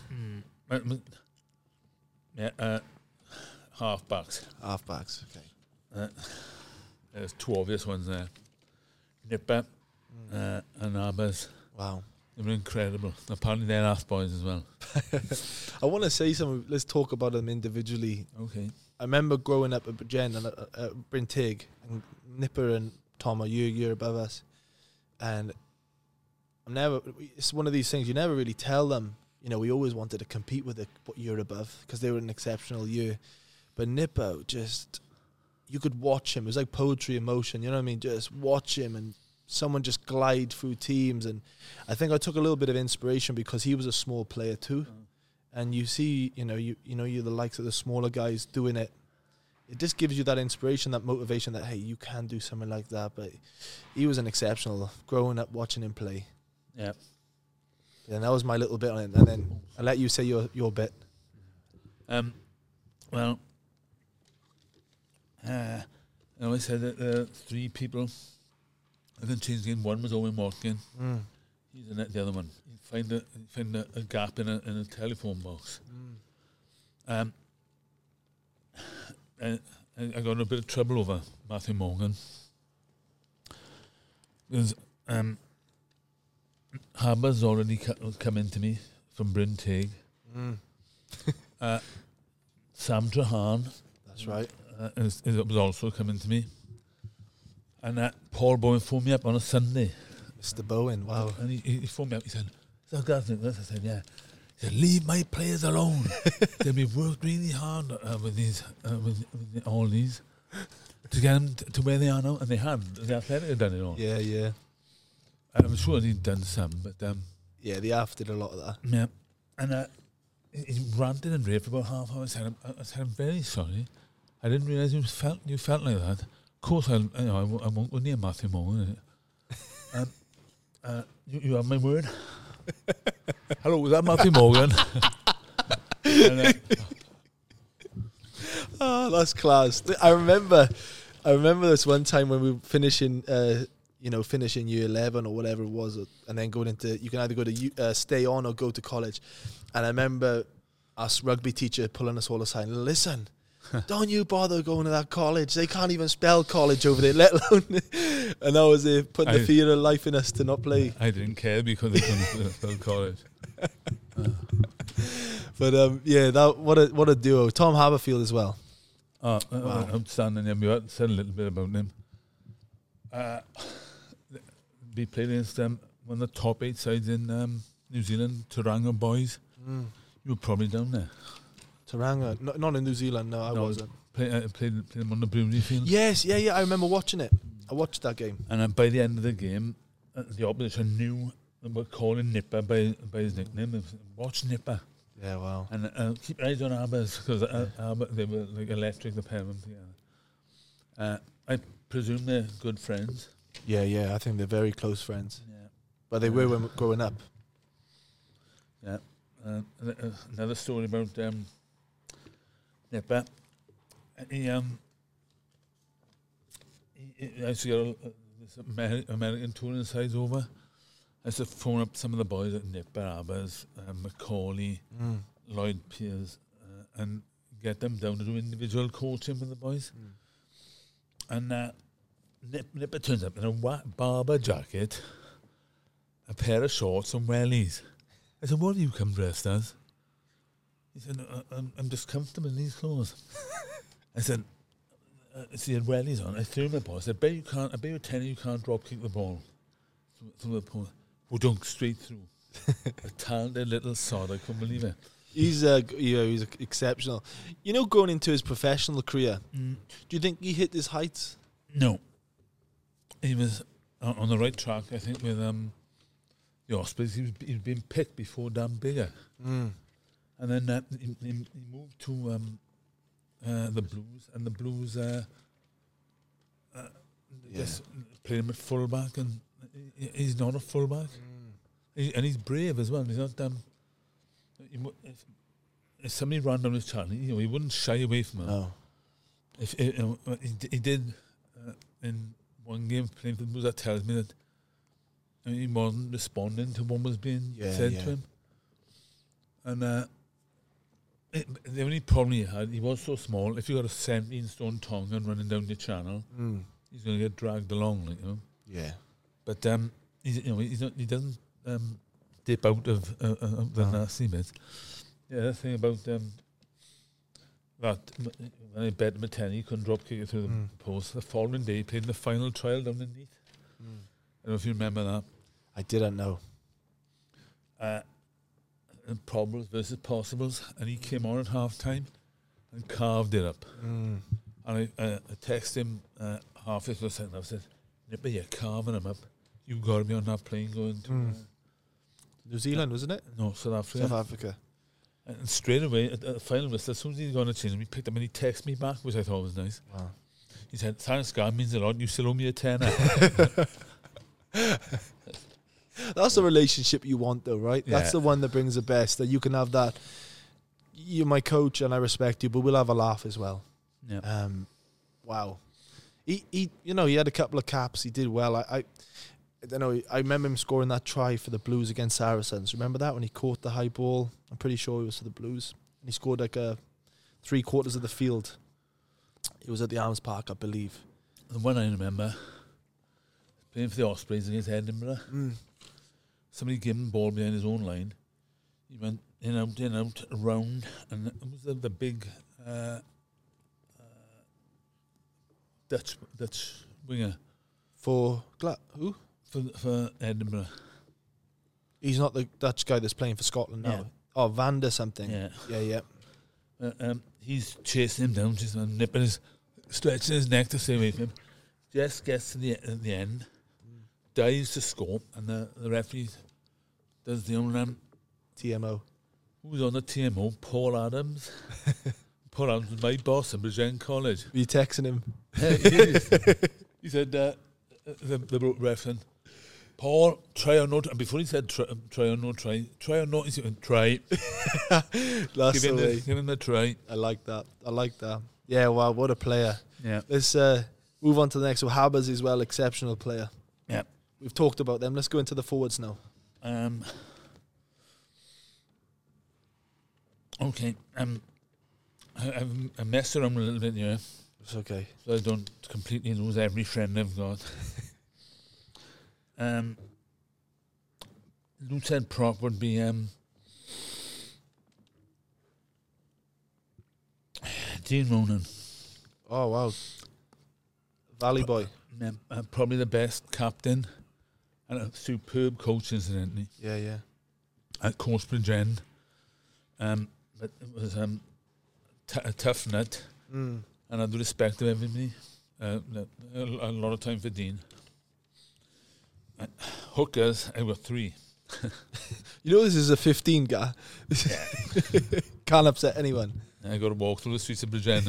Half-backs. Half-backs, okay. There's 2 obvious ones there. Nipper and Arbers. Wow. They were incredible. Apparently they're half boys as well. I want to say something. Let's talk about them individually. Okay. I remember growing up at Bridgend and at Brintig, and Nipper and Tom are a year above us. And it's one of these things, you never really tell them. You know, we always wanted to compete with what year above because they were an exceptional year. But Nipper, just, you could watch him. It was like poetry in motion, you know what I mean? Just watch him and someone just glide through teams. And I think I took a little bit of inspiration because he was a small player too. And you see, you're the likes of the smaller guys doing it. It just gives you that inspiration, that motivation that, hey, you can do something like that. But he was an exceptional, growing up watching him play. Yeah. And that was my little bit on it. And then I'll let you say your bit. Well, I always said that 3 people I can change the game. One was Owen Watkin. He's the other one. You find a gap in a telephone box. I got in a bit of trouble over Matthew Morgan. Because Harbour's already come into me from Bryn Tig. Sam Trahan. That's right. Was also coming to me. And Paul Bowen phoned me up on a Sunday. Mr. Bowen, wow. And he phoned me up. He said, "So Gareth Nicholas?" I said, "Yeah." He said, "Leave my players alone." We've worked really hard with these, with all these, to get them to where they are now. And they had. The Athletic had done it all. Yeah. I'm sure he'd done some, but yeah, the AF did a lot of that. Yeah, and he ranted and raved for about half hour. I said, "I'm very sorry. I didn't realise you felt like that. Of course, I won't go near Matthew Morgan. You have my word." Hello, was that Matthew Morgan? Oh, that's class. I remember this one time when we were finishing year 11 or whatever it was, and then going into, you can either go to stay on or go to college. And I remember us rugby teacher pulling us all aside. "Listen, don't you bother going to that college. They can't even spell college over there, let alone." And that was it, putting the I- fear of life in us to not play. I didn't care because I couldn't spell college. But yeah, that what a duo. Tom Haberfield as well. Wow. Outstanding. Yeah, we said a little bit about him. We played against one of the top 8 sides in New Zealand, Tauranga Boys. You were probably down there. Tauranga, not in New Zealand. No, I wasn't. Played them on the Brewery Field. Yes, yeah. I remember watching it. I watched that game. And by the end of the game, the opposition knew they were calling Nipper by his nickname. Watch Nipper. Yeah, wow. And keep eyes on Abbas, because they were like electric, the pair of them together. I presume they're good friends. Yeah. I think they're very close friends. Yeah. But they were when growing up. Yeah. Another story about Nipper. He actually got this American touring sides over. I used to phone up some of the boys at Nipper, Abbas, Macaulay, Lloyd Piers, and get them down to do individual coaching with the boys. And Nipper turns up in a barber jacket, a pair of shorts and wellies. I said, what do you come dressed as? He said, I'm just comfortable in these clothes. I said, so he had wellies on. I threw him the ball. I said, I bet you 10 you can't drop kick the ball through the post. Dunk straight through. A talented little sod. I couldn't believe it. He's he's exceptional. You know, going into his professional career, do you think he hit his heights? No. He was on the right track, I think, with the Ospreys. He was being picked before Dan Bigger. And then he moved to the Blues, and the Blues just played him at fullback, and he's not a fullback. And he's brave as well. He's not if somebody ran down his channel, he wouldn't shy away from it. No. He did in one game playing for the Blues, that tells me that he wasn't responding to what was being said to him. And the only problem he had, he was so small. If you got a 17-stone Tongan running down your channel, he's going to get dragged along, like, you know. Yeah. But he doesn't dip out of the nasty bits. Yeah, the thing about that when I bet him a 10, he couldn't drop kick it through the post. The following day, he played in the final trial down in Neath. I don't know if you remember that. I didn't know. Problems versus possibles, and he came on at half time and carved it up. And I texted him halfway through the second. I said, Nipper, you're carving him up. You've got to be on that plane going to New Zealand, wasn't it? no, South Africa. South Africa. And straight away at the final whistle, as soon as he'd gone to change him, he picked up and he texted me back, which I thought was nice. Wow. He said, thanks, God, means a lot. You still owe me a tenner. That's the relationship you want, though, right? Yeah. That's the one that brings the best. That you can have that. You're my coach, and I respect you, but we'll have a laugh as well. Yeah. Wow. He had a couple of caps. He did well. I don't know. I remember him scoring that try for the Blues against Saracens. Remember that when he caught the high ball? I'm pretty sure it was for the Blues. And he scored like 3/4 of the field. It was at the Arms Park, I believe. The one I remember, playing for the Ospreys against Edinburgh. Somebody gave him the ball behind his own line. He went in, out, around, and it was the big Dutch winger For who? for Edinburgh. He's not the Dutch guy that's playing for Scotland now. Yeah. Oh, Vander something. Yeah. Yeah. He's chasing him down, just nipping stretching his neck to stay away from him. Just gets to the end, dives to score, and the referee does the own TMO. who's on the TMO? Paul Adams. Paul Adams was my boss at Bridgend College. Were you texting him? He said, the referee, Paul, try or not. And before he said try or not try, he said try. That's Give the way. him the try. I like that. Yeah, wow, what a player. Yeah. Let's move on to the next one. Habers as well, exceptional player. Yeah. We've talked about them. Let's go into the forwards now. Okay. I've messed around a little bit here, It's okay. so I don't completely lose every friend I've got. Loose prop would be Dean Ronan. Oh wow, Valley boy. Probably the best captain and a superb coach, incidentally, Yeah. at Corsbridge End. But it was a tough nut, and I do respect to everybody. A lot of time for Dean. Hookers, I got 3. You know this is a 15 guy. Can't upset anyone. I got to walk through the streets of Bridgend.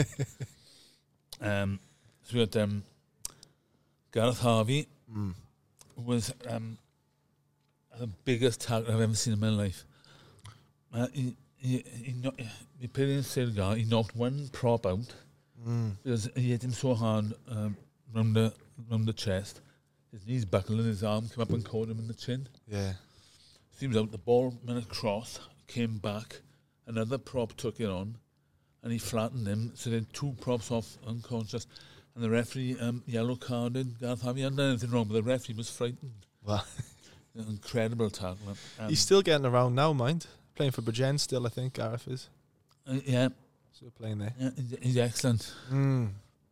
So we got Gareth Harvey, was the biggest tackler I've ever seen in my life. He played in Senegal. He knocked one prop out because he hit him so hard round the chest. His knees buckled and his arm came up and caught him in the chin. Yeah. So he was out. The ball went across, came back. Another prop took it on, and he flattened him. So then 2 props off unconscious, and the referee yellow carded Gareth Harvey. He hadn't done anything wrong, but the referee was frightened. Wow. An incredible tackler. He's still getting around now, mind. Playing for Bridgend still, I think, Gareth is. Yeah. Still playing there. Yeah, he's excellent. And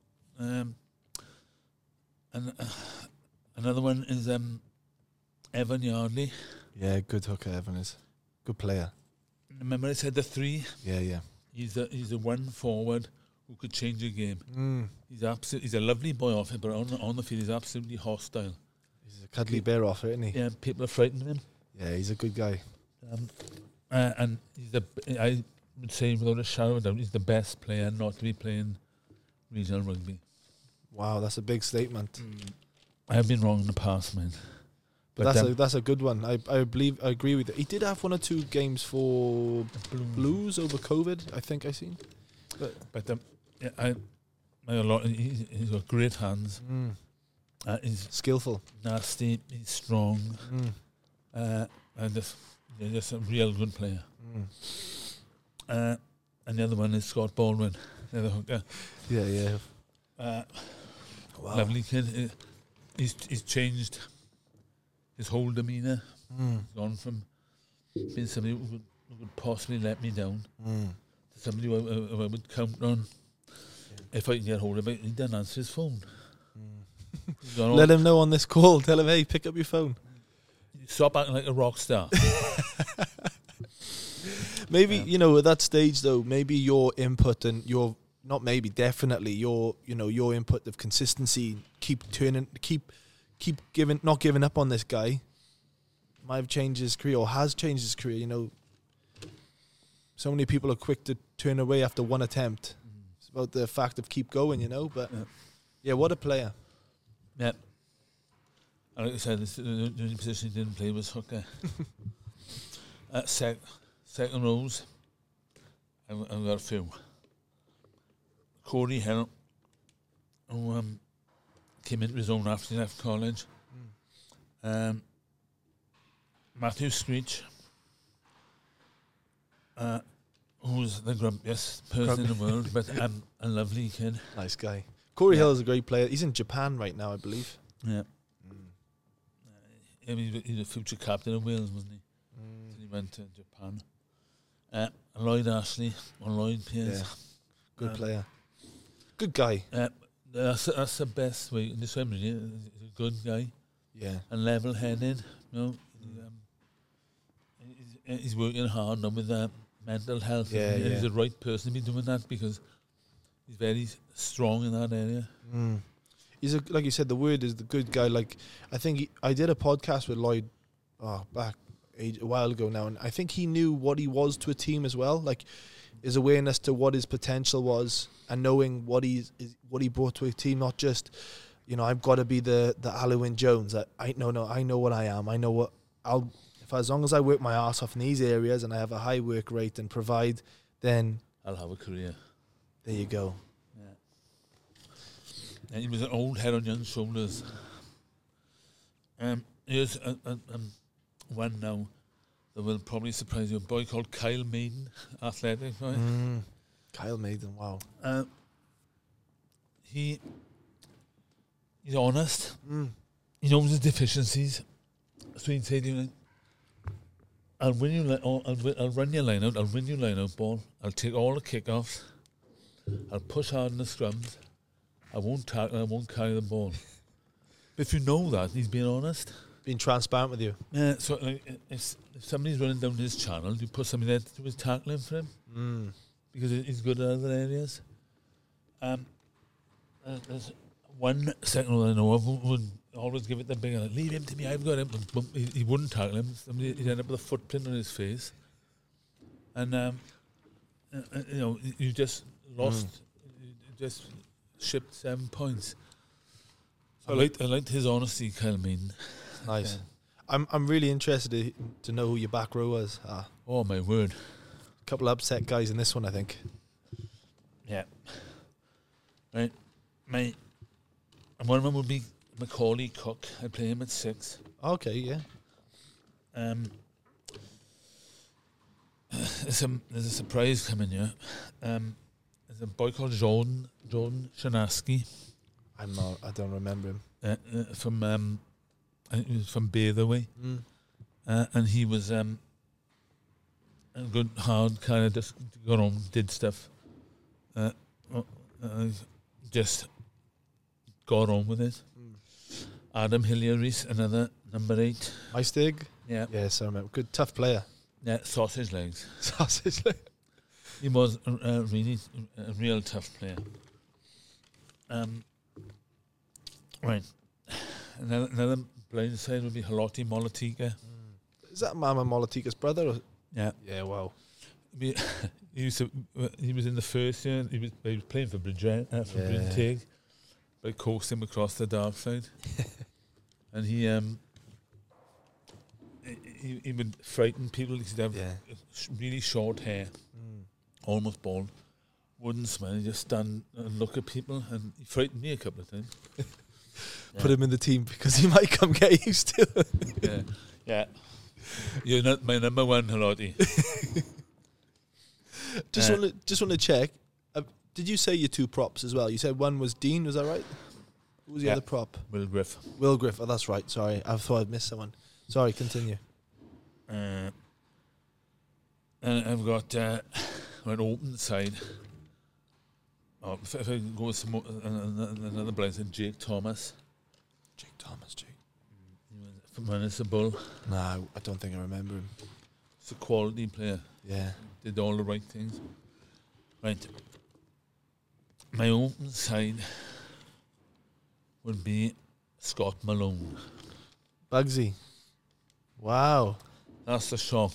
another one is Evan Yardley. Yeah, good hooker, Evan is. Good player. Remember I said the 3? Yeah. He's the one forward who could change a game. He's a lovely boy off it, but on the field he's absolutely hostile. He's a cuddly bear off it, isn't he? Yeah, people are frightened of him. Yeah, he's a good guy. And I would say without a shadow of a doubt, he's the best player not to be playing regional rugby. Wow, that's a big statement. I have been wrong in the past, man. But that's a good one. I agree with it. He did have 1 or 2 games for Blues over COVID, I think I seen. But he's got great hands. He's skillful, nasty. He's strong, and just a real good player. And the other one is Scott Baldwin, the other hooker. Yeah. Wow. Lovely kid. He's changed his whole demeanour. He's gone from being somebody who would possibly let me down to somebody who I would count on. If I can get hold of it, he doesn't answer his phone. Let him know on this call. Tell him, hey, pick up your phone. Stop acting like a rock star. Maybe, at that stage, though, maybe your input and definitely your input of consistency, not giving up on this guy, might have changed his career or has changed his career. So many people are quick to turn away after one attempt. It's about the fact of keep going, but yeah, what a player. Yeah. And like I said, the only position he didn't play was hooker. Second rows, I've got a few. Corey Hill, who came into his own after he left college. Matthew Screech, who's the grumpiest person in the world, but a lovely kid. Nice guy. Corey Hill is a great player. He's in Japan right now, I believe. Yeah. He's a future captain of Wales, wasn't he? So he went to Japan. Lloyd Ashley, or Lloyd Pierce. Yeah. Good player. Good guy. That's the best way. In this way, he's a good guy. Yeah. And level-headed. He's working hard now with mental health. Yeah, He's the right person to be doing that because he's very strong in that area. He's like you said, the word is the good guy. Like I think I did a podcast with Lloyd back a while ago now, and I think he knew what he was to a team as well. Like his awareness to what his potential was, and knowing what he brought to a team. Not just, I've got to be the Alwyn Jones. I know what I am. I know what as long as I work my ass off in these areas and I have a high work rate and provide, then I'll have a career. There you go. And he was an old head on young shoulders. Here's one now that will probably surprise you. A boy called Kyle Maiden, athletic, right? Kyle Maiden, wow. He's honest. he knows his deficiencies. So he'd say to you, I'll run your line out, I'll win your line out ball, I'll take all the kick-offs, I'll push hard in the scrums, I won't tackle, I won't carry the ball. But if you know that, he's being honest. Being transparent with you. Yeah, so like, if somebody's running down his channel, you put somebody there to do his tackling for him. Because he's good at other areas. There's one second I know of who would always give it the big one. Leave him to me, I've got him. But he wouldn't tackle him. He'd end up with a footprint on his face. And, you just lost, you just shipped 7 points. So I liked his honesty, Kyle Mean. Nice. I'm really interested to know who your back row was. Oh, my word. Couple of upset guys in this one, I think. Yeah. Right. One of them would be Macaulay Cook. I play him at 6. Okay, yeah. There's a surprise coming here. There's a boy called Jordan Shanaski. I don't remember him. From I think he was from Batherway. And he was a good, hard kind of just got on, did stuff. Just got on with it. Adam Hilliaris, another number 8. Maistig? Yeah. Yes, I remember. Good, tough player. Yeah, sausage legs. Sausage legs. He was really a real tough player. Right. Another blind side would be Haloti Molatika. Is that Mama Molatika's brother? Or? Yeah. Yeah, wow. He was in the first year. He was playing for Bryntig, but I coaxed him across the dark side, and he would frighten people. He'd have really short hair, almost bald, wouldn't smile. He'd just stand and look at people, and he frightened me a couple of times. Put him in the team because he might come get you still. Yeah. You're not my number one, Haloti. Just want to check. Did you say your 2 props as well? You said one was Dean, was that right? Who was the other prop? Will Griff. Will Griff. Oh, that's right. Sorry, I thought I'd missed someone. Sorry, continue. And I've got an open side. Oh, if I go with another blind, Jake Thomas. Jake Thomas, Jake. From Municipal. No, I don't think I remember him. He's a quality player. Yeah. Did all the right things. Right. My open side would be Scott Malone. Bugsy. Wow. That's the shock.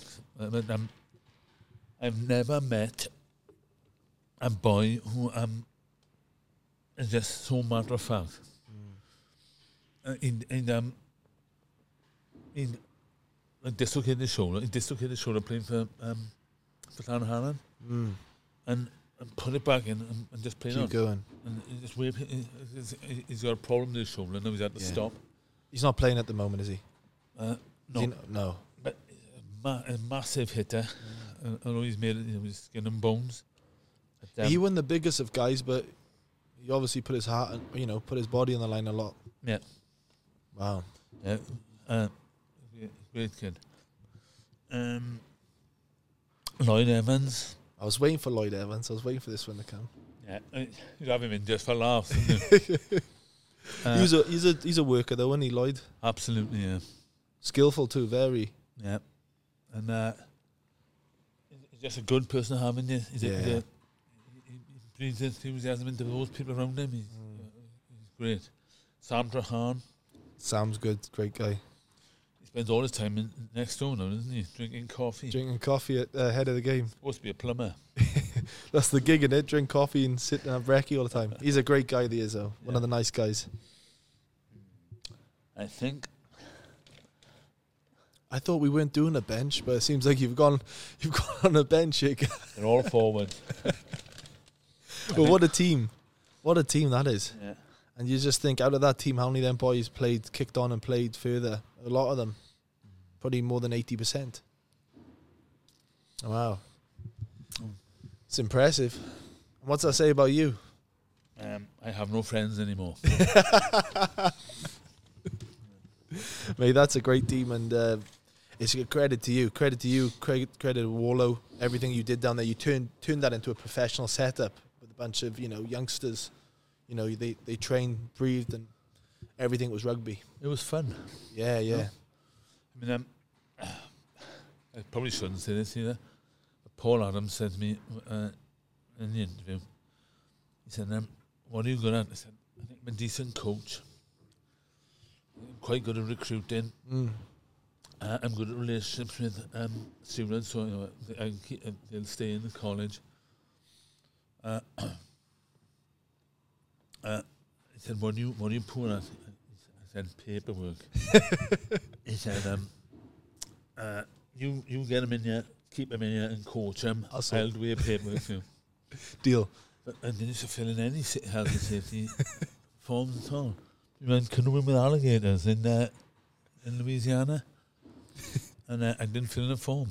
I've never met a boy who is just so matter of fact. He dislocated his shoulder. He dislocated his shoulder playing for Llanharan, and put it back in and just playing on. Keep going. And he's got a problem with his shoulder. Now he's had to stop. He's not playing at the moment, is he? No. No. But a massive hitter. I know he's made it with skin and bones. But, he wasn't the biggest of guys, but he obviously put his heart and put his body on the line a lot. Yeah. Wow. Yeah. Great kid. Lloyd Evans. I was waiting for Lloyd Evans. I was waiting for this one to come. Yeah, you'd have him in just for laughs. He's a worker though, isn't he, Lloyd? Absolutely, yeah. Skillful too, very. Yeah, and he's just a good person to have in you. He breathes enthusiasm into those people around him. He's great. Sam Trahan. Sam's good, great guy. He spends all his time next door now, doesn't he? Drinking coffee at ahead of the game. Supposed to be a plumber. That's the gig, innit? Drink coffee and sit and have brekkie all the time. He's a great guy, he is, though. One of the nice guys. I thought we weren't doing a bench, but it seems like you've gone on a bench. They're all forward. Well, what a team. What a team that is. Yeah. And you just think, out of that team, how many of them boys kicked on and played further? A lot of them. Probably more than 80%. Wow. It's impressive. What's that say about you? I have no friends anymore. Mate, that's a great team, and it's a credit to you. Credit to Warlow. Everything you did down there, you turned that into a professional setup with a bunch of youngsters. They trained, breathed, and everything was rugby. It was fun. Yeah. I mean, I probably shouldn't say this either. But Paul Adams said to me in the interview, he said, "What are you good at?" I said, "I think I'm a decent coach. I'm quite good at recruiting. I'm good at relationships with students, so they'll stay in the college." He said, "What are you poor at?" I said, "Paperwork." He said, "You get them in here, keep them in here, and coach them. I'll do your paperwork for you." Deal. But I didn't used to fill in any health and safety forms at all. We went canoeing with alligators in Louisiana, and I didn't fill in a form.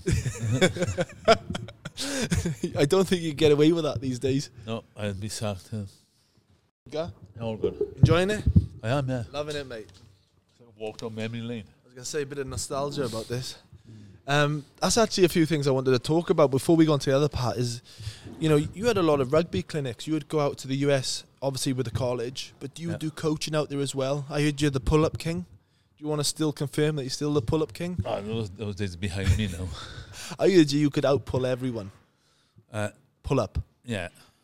I don't think you get away with that these days. No, I'd be sacked. Go. All good. Enjoying it? I am, yeah. Loving it, mate. So I walked on memory lane. I was going to say a bit of nostalgia about this. That's actually a few things I wanted to talk about before we go on to the other part is, you had a lot of rugby clinics. You would go out to the US, obviously with the college, but do you do coaching out there as well? I heard you're the pull-up king. Do you want to still confirm that you're still the pull-up king? Oh, those days are behind me now. I heard you could out-pull everyone. Pull up. Yeah.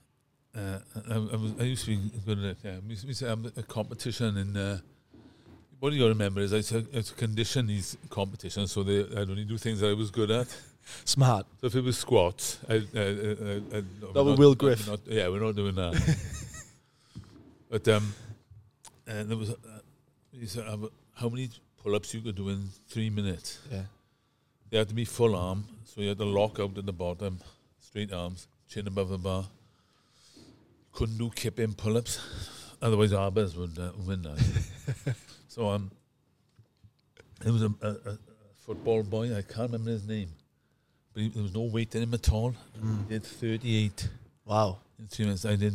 I used to be good at it. We used to have a competition in... what you got to remember is I had to condition these competitions so I'd only do things that I was good at. Smart. So if it was squats, Will Griff. We're not doing that. But there was we used to have how many pull-ups you could do in 3 minutes. Yeah. They had to be full arm, so you had to lock out at the bottom, straight arms, chin above the bar. Couldn't do kip-in pull-ups, otherwise Arbers would win that. So there was a football boy, I can't remember his name, but there was no weight in him at all. He did 38. Wow. In 3 minutes. I did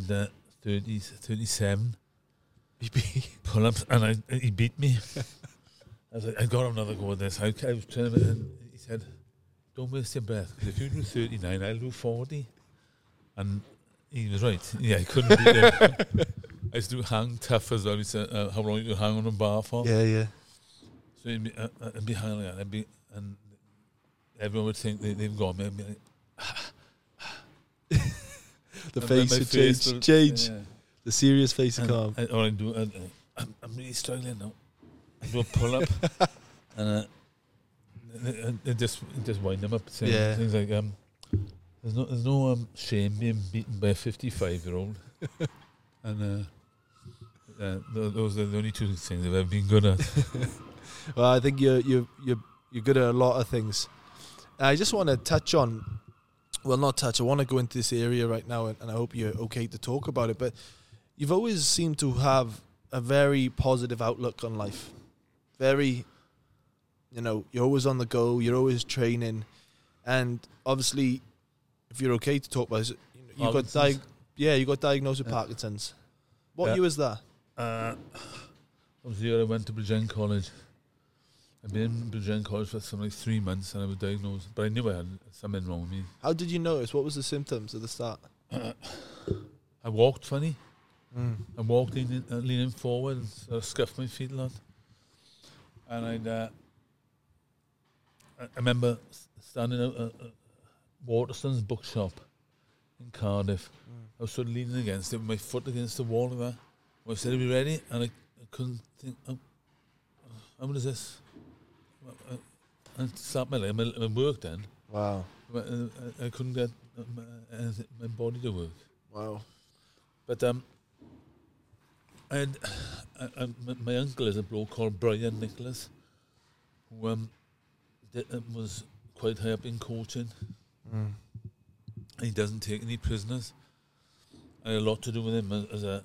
37 pull-ups, and he beat me. I was like, I got another go at this. I was trying to, and he said, "Don't waste your breath, because if you do 39, I'll do 40. And he was right. Yeah, I couldn't beat him. I used to do hang tough as well. He said, how long you could hang on a bar for. Yeah. So I'd be hanging like that, and everyone would think they've got me. I'd be like, the face would change. Yeah. The serious face would come. I'm really struggling now. I do a pull-up, and it just wind them up. Saying things like, there's no shame being beaten by a 55-year-old. And those are the only two things I've ever been good at. Well, I think you're good at a lot of things. I just want to touch on, well, not touch. I want to go into this area right now, and I hope you're okay to talk about it. But you've always seemed to have a very positive outlook on life. Very, you're always on the go. You're always training, and obviously, if you're okay to talk about it, you got diagnosed with Parkinson's. What year was that? That was the year I went to Bridgend College. I'd been in Bridgend College for something like 3 months, and I was diagnosed. But I knew I had something wrong with me. How did you notice? What was the symptoms at the start? I walked funny. I walked leaning forward and sort of scuffed my feet a lot. And I remember standing out at Waterston's bookshop in Cardiff. I was sort of leaning against it with my foot against the wall like that. I said, "Are we ready?" And I couldn't think, how is this? I slapped my leg. My work then. Wow. I couldn't get my body to work. Wow. But my uncle is a bloke called Brian Nicholas, who was quite high up in coaching. He doesn't take any prisoners. I had a lot to do with him as a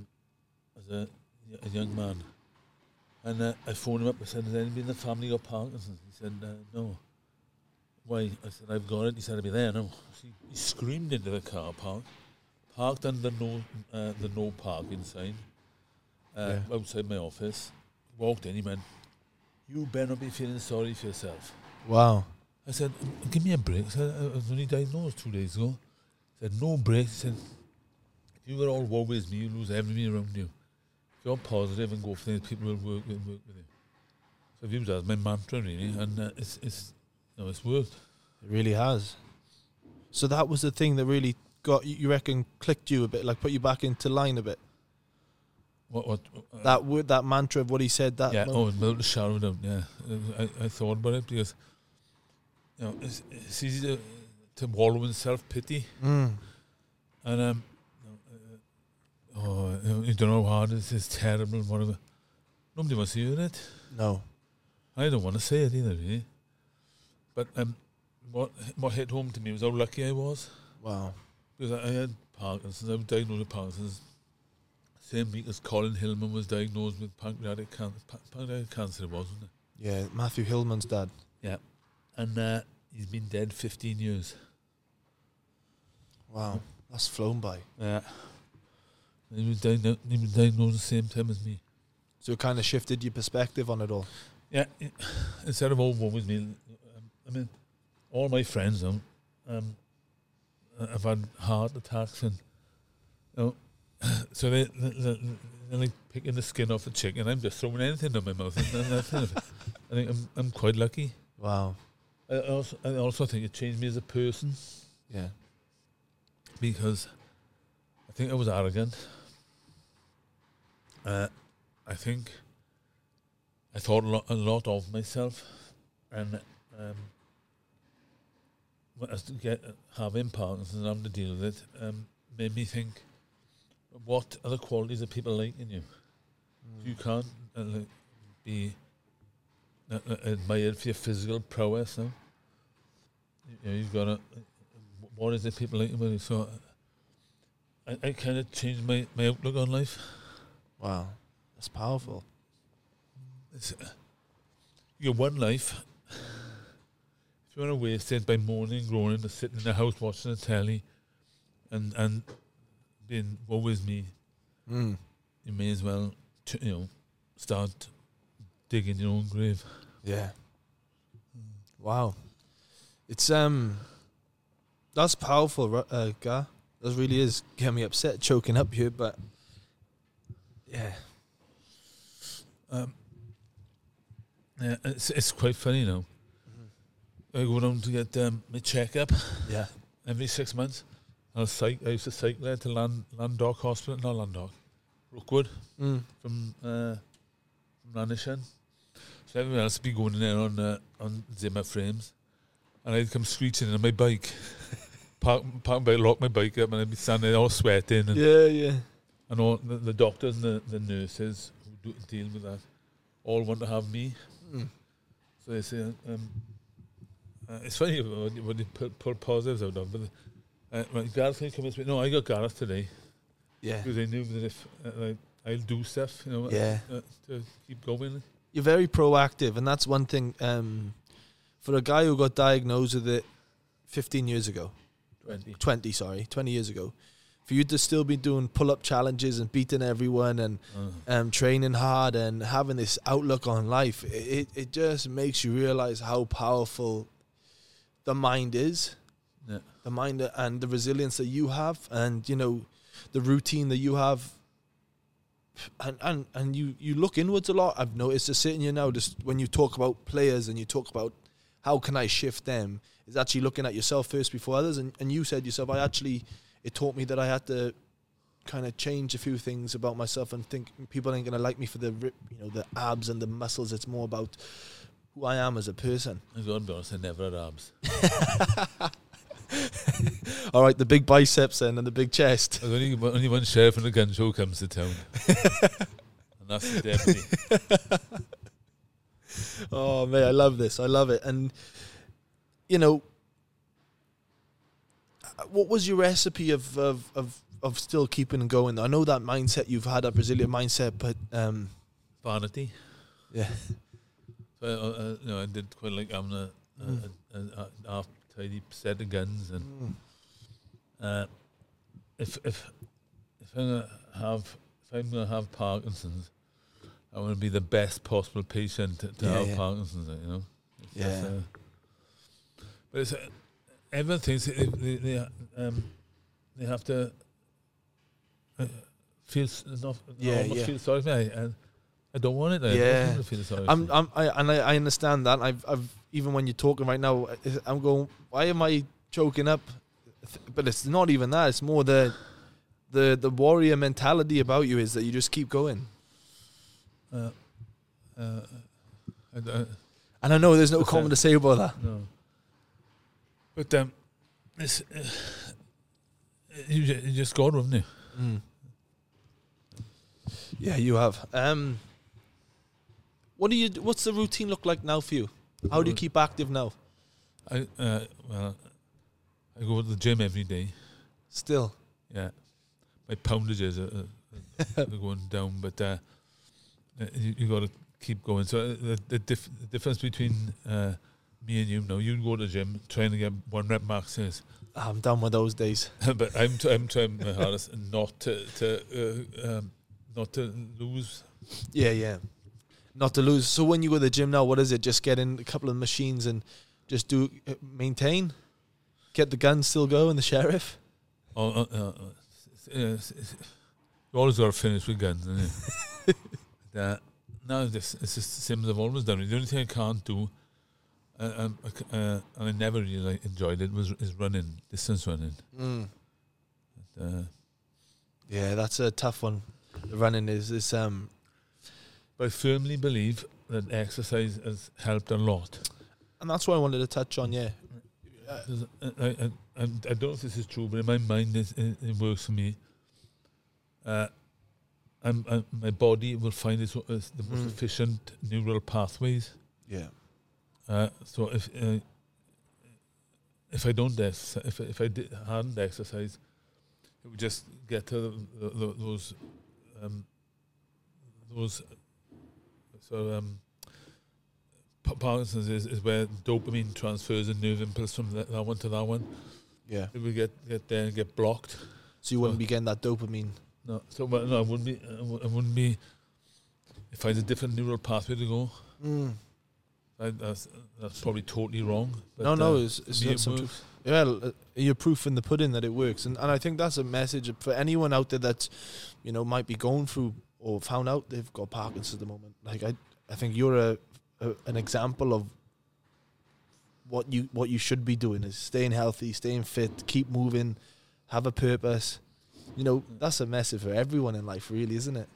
young man. And I phoned him up. I said, "Has anybody in the family got Parkinson's?" He said, "No." "Why?" I said, "I've got it." He said, "I'll be there now." So he screamed into the car park, parked under the no parking sign outside my office. Walked in. He went, you better not be feeling sorry for yourself. Wow. I said, give me a break. I said, I was only diagnosed 2 days ago. I said, no break. I said, if you were all woe with me, you lose everything around you. If you're positive and go for things, people will work with you. So I've used that as my mantra, really, and it's worked. It really has. So that was the thing that really got you reckon clicked you a bit, like put you back into line a bit. What That word, that mantra of what he said. That yeah. moment. Without a shadow of a doubt. Yeah, I thought about it because it's easy to wallow in self pity, and you don't know how hard it is. It's terrible, whatever. Nobody wants to hear it. No. I don't want to say it either, really. But what hit home to me was how lucky I was. Wow. Because I had Parkinson's. I was diagnosed with Parkinson's same week as Colin Hillman was diagnosed with pancreatic cancer. Pancreatic cancer it was, wasn't it? Yeah, Matthew Hillman's dad. Yeah. And he's been dead 15 years. Wow. That's flown by. Yeah. He was diagnosed the same time as me. So it kind of shifted your perspective on it all. Yeah. Instead of all woe with me, I mean, all my friends now, have had heart attacks and, so they're like picking the skin off the chicken. I'm just throwing anything in my mouth. I think I'm quite lucky. Wow. I also think it changed me as a person Yeah. because I think I was arrogant. I think I thought a lot of myself, and having Parkinson's and having to deal with it made me think, what are the qualities that people like in you? You can't be admired for your physical prowess now. You've got to. What is it people like about you? So I kind of changed my outlook on life. Wow. That's powerful. You got one life. If you want to waste it by moaning, groaning, or sitting in the house watching the telly, and being woe with me, you may as well, start digging your own grave. Yeah. Wow. It's that's powerful, Gar. That really is getting me upset, choking up here, but yeah. Yeah, it's quite funny now. I go down to get my checkup. Yeah. Every 6 months. I used to cycle there to Landdock Hospital, not Landdock, Rookwood, from Ranishan. So everyone else would be going in there on Zimmer frames, and I'd come screeching in on my bike, park my bike, lock my bike up, and I'd be standing there all sweating. And Yeah. And all the doctors and the nurses who deal with that all want to have me. So they say, it's funny when you pull positives out of it. But Gareth, can you come and speak? No, I got Gareth today. Yeah. Because I knew that if I'll do stuff, Yeah. To keep going. You're very proactive, and that's one thing. For a guy who got diagnosed with it 15 years ago, 20 years ago, for you to still be doing pull-up challenges and beating everyone and training hard and having this outlook on life, it just makes you realize how powerful the mind is. Yeah. The mind and the resilience that you have, and the routine that you have, and you look inwards a lot. I've noticed just sitting here now, just when you talk about players and you talk about how can I shift them, is actually looking at yourself first before others. And you said yourself, it taught me that I had to kind of change a few things about myself and think people ain't gonna like me for the abs and the muscles. It's more about who I am as a person. I've got to be honest, I never had abs. All right, the big biceps then and the big chest. Only one sheriff from the gun show comes to town. And that's the deputy. Oh, man, I love this. I love it. And, what was your recipe of still keeping going? I know that mindset, you've had that Brazilian mindset, but... Vanity. Yeah. So, I did quite like having a half-tidy set of guns. And if I'm gonna have Parkinson's, I want to be the best possible patient to have Yeah. Parkinson's, you know. It's Yeah. just, but it's everyone thinks they have to feel almost feel sorry for me. And I don't want it. I Yeah. don't want to feel sorry. for me. I understand that. I've even when you're talking right now, I'm going, why am I choking up? But it's not even that. It's more the warrior mentality about you is that you just keep going. And I know there's no comment to say about that. No. But it's you just got it, haven't you? Mm. Yeah, you have. What's the routine look like now for you? How do you keep active now? I go to the gym every day. Still. Yeah, my poundages are going down, but you got to keep going. So the difference between me and you now, you go to the gym trying to get 1 rep maxes. I'm done with those days. But I'm trying my hardest not to lose. Yeah. Not to lose. So when you go to the gym now, what is it? Just get in a couple of machines and just maintain? Get the gun still going, the sheriff? You always got to finish with guns, isn't it? Now it's just the same as I've always done. The only thing I can't do, and I never really enjoyed it, is running, distance running. Mm. Yeah, that's a tough one. The running is But I firmly believe that exercise has helped a lot. and that's what I wanted to touch on. Yeah, I don't know if this is true, but in my mind, it works for me. My body will find the most efficient neural pathways. yeah, So if I don't exercise, if I hadn't exercised, it would just get to those Parkinson's is where dopamine transfers a nerve impulse from that one to that one. yeah. It would get there and get blocked. So you wouldn't be getting that dopamine. No, I wouldn't be. I wouldn't be. If I had a different neural pathway to go, that's probably totally wrong. But, No, it's me, not it some works. truth. Yeah, you're proof in the pudding that it works, and I think that's a message for anyone out there that might be going through or found out they've got Parkinson's at the moment. Like I think you're an example of what you should be doing is staying healthy, staying fit, keep moving, have a purpose. That's a message for everyone in life, really, isn't it?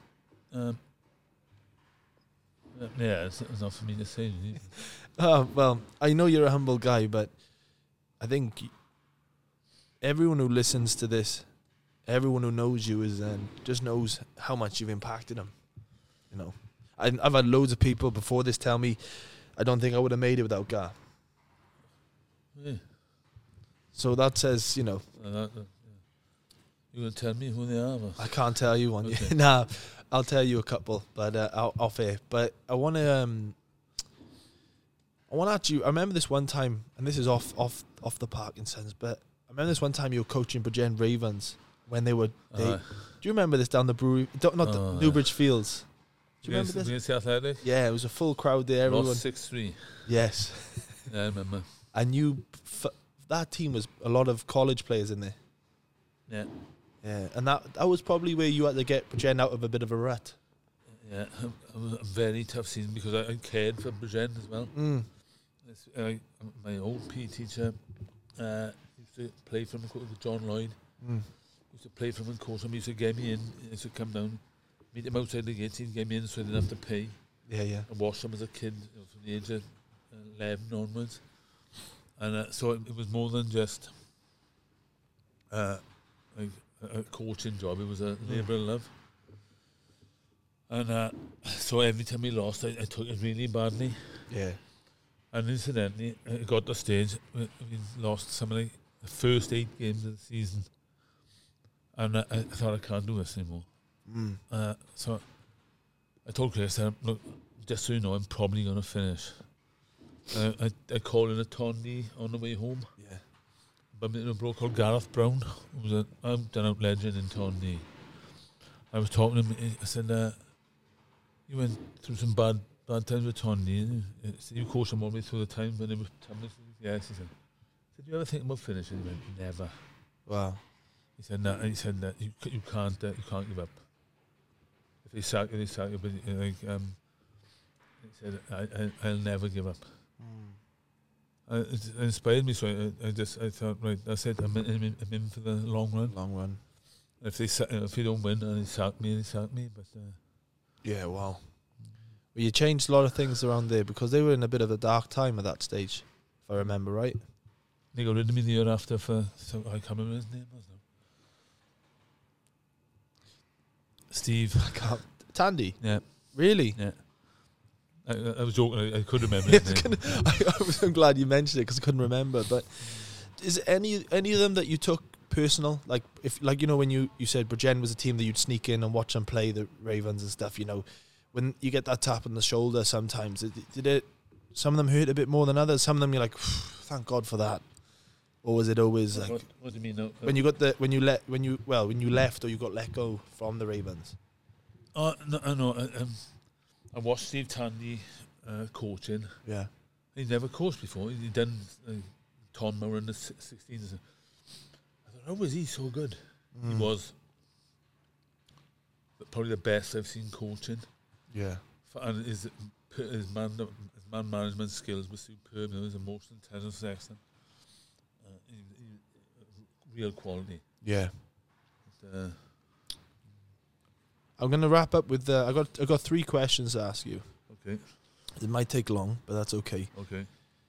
Yeah, it's not for me to say. Well, I know you're a humble guy, but I think everyone who listens to this, everyone who knows you just knows how much you've impacted them. I've had loads of people before this tell me, I don't think I would have made it without Gar. Yeah. So that says, You gonna tell me who they are? I can't tell you one. Okay. Nah, I'll tell you a couple, but off air. But I want to ask you. I remember this one time, and this is off the Parkinson's, but I remember this one time you were coaching Bridgend Ravens when they were. Do you remember this down the brewery? Newbridge Fields. Do you remember this? Against the Athletic? Yeah, it was a full crowd there. Everyone. Lost 6-3. Yes. Yeah, I remember. And that team was a lot of college players in there. Yeah. Yeah, and that was probably where you had to get Bridgend out of a bit of a rut. Yeah, it was a very tough season because I cared for Bridgend as well. My old PE teacher used to play for him, John Lloyd. Used to play for him and coach him. He used to get me in. He used to come down, meet him outside the gate. He'd get me in so I didn't have to pay. Yeah. I watched him as a kid from the age of 11 onwards. And so it was more than just a coaching job. It was a labour of love. And so every time we lost, I took it really badly. Yeah. And incidentally, it got to the stage we lost something like the first 8 games of the season. And I thought, I can't do this anymore. So I told Chris, look, just so you know, I'm probably going to finish. I called in a Tondi on the way home. Yeah. Bumped into a bloke called Gareth Brown, who was an out-and-out legend in Tondi. I was talking to him. I said, you went through some bad times with Tony. You coached him all the way through the times when it was yes, he said, did you ever think about finishing? He went, never. Wow. He said, no. He said that you can't give up. If they sack you, they sack you. But he said, I'll never give up. It inspired me, so I thought, right, that's it. I'm in for the long run. Long run. If they don't win, and they sack me. But yeah, wow. Well, you changed a lot of things around there because they were in a bit of a dark time at that stage, if I remember right. They got rid of me the year after for I can't remember his name. Steve. Tandy? Yeah. Really? Yeah. I was joking. I couldn't remember his name. I'm glad you mentioned it because I couldn't remember. But is any of them that you took personal? Like when you said Bridgend was a team that you'd sneak in and watch them play the Ravens and stuff. When you get that tap on the shoulder, sometimes did it? Some of them hurt a bit more than others. Some of them you're like, thank God for that. Or was it always like? What do you mean? When you left or you got let go from the Ravens? Oh no. I watched Steve Tandy coaching. Yeah. He never coached before. He'd done Tonmore in the 16s. I thought, how was he so good? He was probably the best I've seen coaching. Yeah. And his man management skills were superb. His emotional intelligence was excellent. Real quality. Yeah. I'm going to wrap up with I got 3 questions to ask you. Okay. It might take long, but that's okay. Okay.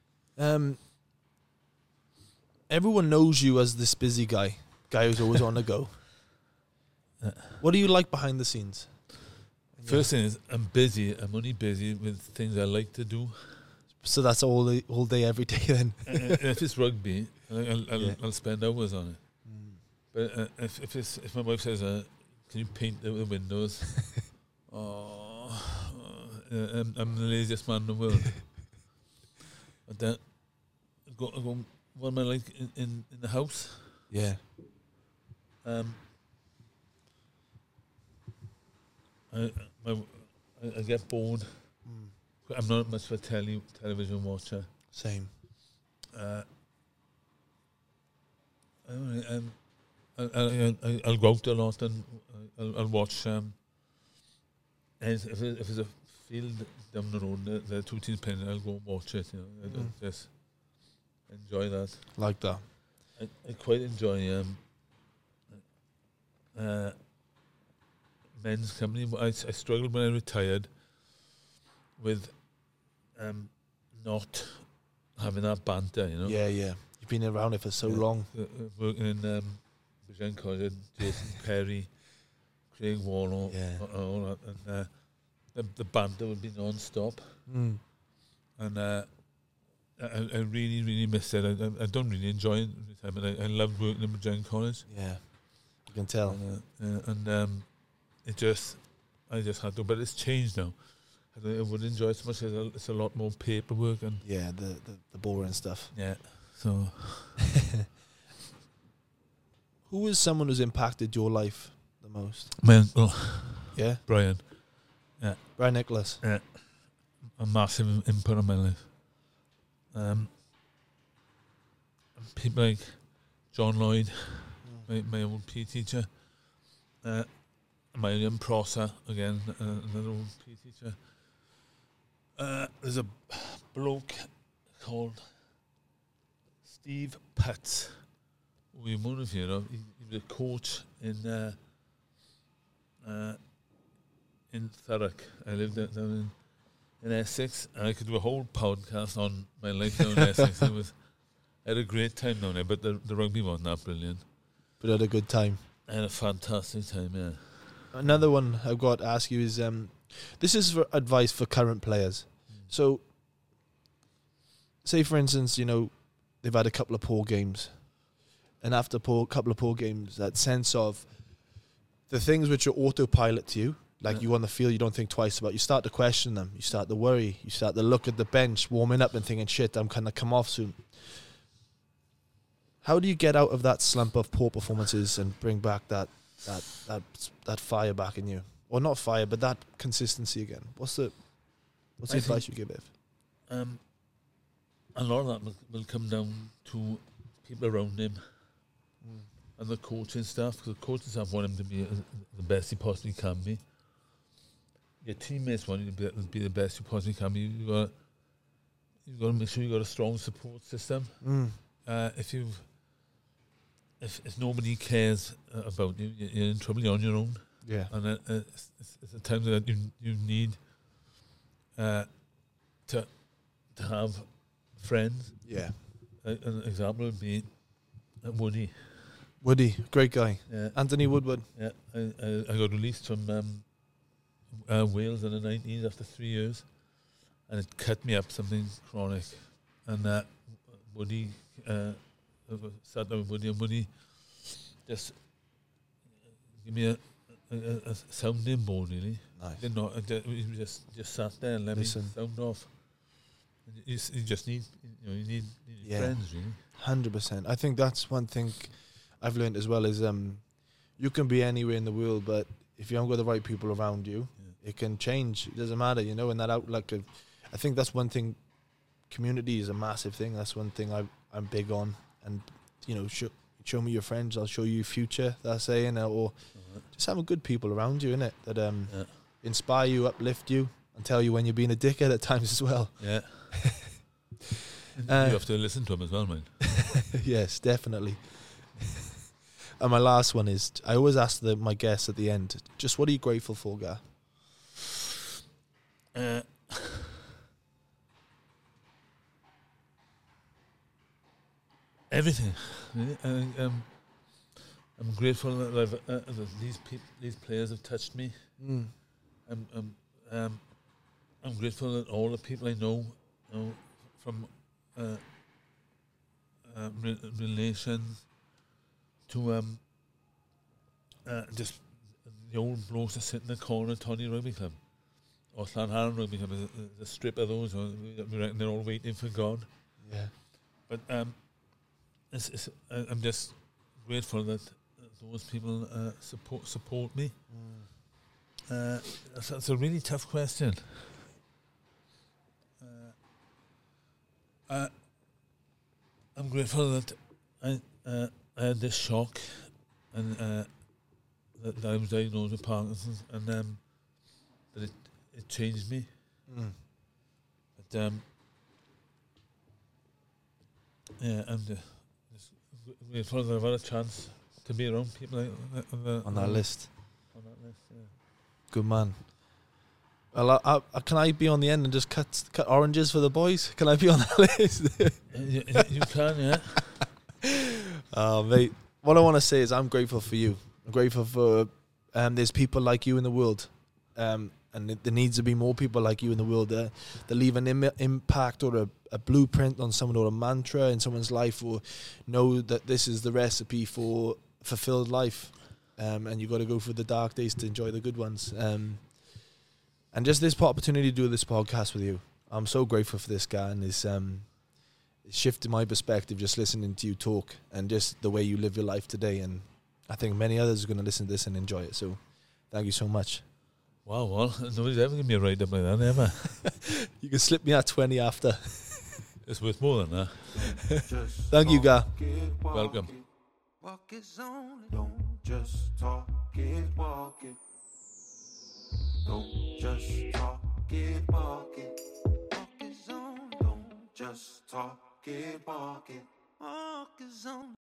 Everyone knows you as this busy guy who's always on the go. What do you like behind the scenes? First thing is, I'm busy. I'm only busy with things I like to do. So that's all day, every day then? If it's rugby, I'll spend hours on it. But if my wife says, can you paint the windows? I'm the laziest man in the world. But then I go, what am I like in the house? Yeah. I get bored. I'm not much of a television watcher. Same. I'll go out a lot and I'll watch. If there's a field down the road, the 2 teams playing, I'll go and watch it. I just enjoy that. Like that. I quite enjoy men's company. I struggled when I retired with not having that banter, Yeah. You've been around it for so long. Working in Bridgend College, Jason Perry, Craig Warnock, all that, and the banter would be non-stop. And I really, really missed it. I don't really enjoy it, but I loved working in Bridgend College. Yeah, you can tell. I just had to, but it's changed now. I would enjoy it so much. It's a lot more paperwork and the boring stuff. Yeah. So, who is someone who's impacted your life the most? My uncle. Yeah, Brian. Yeah, Brian Nicholas. Yeah, a massive input on my life. People like John Lloyd, my old PE teacher. My own Prosser again, another old PE teacher. There's a bloke called Steve Putz, who you might have heard of. He was a coach in Thurrock. I lived down in Essex, and I could do a whole podcast on my life down in Essex. I had a great time down there, but the rugby wasn't that brilliant. But I had a good time. I had a fantastic time, yeah. Another one I've got to ask you is, this is for advice for current players. So, say for instance, they've had a couple of poor games, and after a couple of poor games, that sense of the things which are autopilot to you, like you on the field, you don't think twice about. You start to question them. You start to worry. You start to look at the bench, warming up, and thinking, "Shit, I'm gonna come off soon." How do you get out of that slump of poor performances and bring back that fire back in you? or not fire, but that consistency again? What's the I advice you give, Ev? A lot of that will come down to people around him and the coaching staff, because the coaching staff want him to be the best he possibly can be. Your teammates want you to be the best you possibly can be. You've got to make sure you've got a strong support system. If nobody cares about you, you're in trouble. You're on your own. Yeah. And it's a time that you need to have friends. Yeah. An example would be Woody. Woody, great guy. Yeah. Anthony Woodward. Yeah, I got released from Wales in the 90s after 3 years, and it cut me up something chronic. And Woody, sat down with Woody, and Woody just give me a sounding board, really. Nice. Did not, he just sat there and let Listen. me sound off. You just need, you need Yeah. friends, really. 100%. I think that's one thing I've learned as well is you can be anywhere in the world, but if you haven't got the right people around you, it can change. It doesn't matter, you know, in that outlook of, I think that's one thing. Community is a massive thing. That's one thing I'm big on. And, you know, show me your friends, I'll show you your future, that's saying, or just having good people around you, innit, that inspire you, uplift you, and tell you when you're being a dickhead at times as well. Yeah. You have to listen to him as well, man. Yes, definitely. And my last one is, I always ask my guests at the end, just what are you grateful for, Gar? Everything. Really. I'm grateful that that these players have touched me. I'm grateful that all the people I know from relations to just the old blokes that sit in the corner, Tony Rugby Club, or Llanharan Rugby Club, the strip of those, we reckon they're all waiting for God. Yeah. But I'm just grateful that those people support me. That's a really tough question. I'm grateful that I had this shock and that I was diagnosed with Parkinson's, and that it changed me. But yeah, I'm just grateful that I've had a chance to be around people On that list. On that list, yeah. Good man. Well, can I be on the end and just cut oranges for the boys? Can I be on that list? You can, yeah. Oh, mate. What I want to say is I'm grateful for you. I'm grateful for there's people like you in the world. And there needs to be more people like you in the world that leave an impact or a blueprint on someone, or a mantra in someone's life, or know that this is the recipe for fulfilled life. And you got to go through the dark days to enjoy the good ones. And just this opportunity to do this podcast with you, I'm so grateful for this guy, and it's shifted my perspective just listening to you talk and just the way you live your life today. And I think many others are going to listen to this and enjoy it. So thank you so much. Wow, well, nobody's ever given me a write up like that, ever. You can slip me that 20 after. It's worth more than that. Thank you, Gar. Welcome. Walk is only, don't just talk it, walk it. Don't just talk it, walk it. Walk is only, don't just talk it, walk it. Walk is only.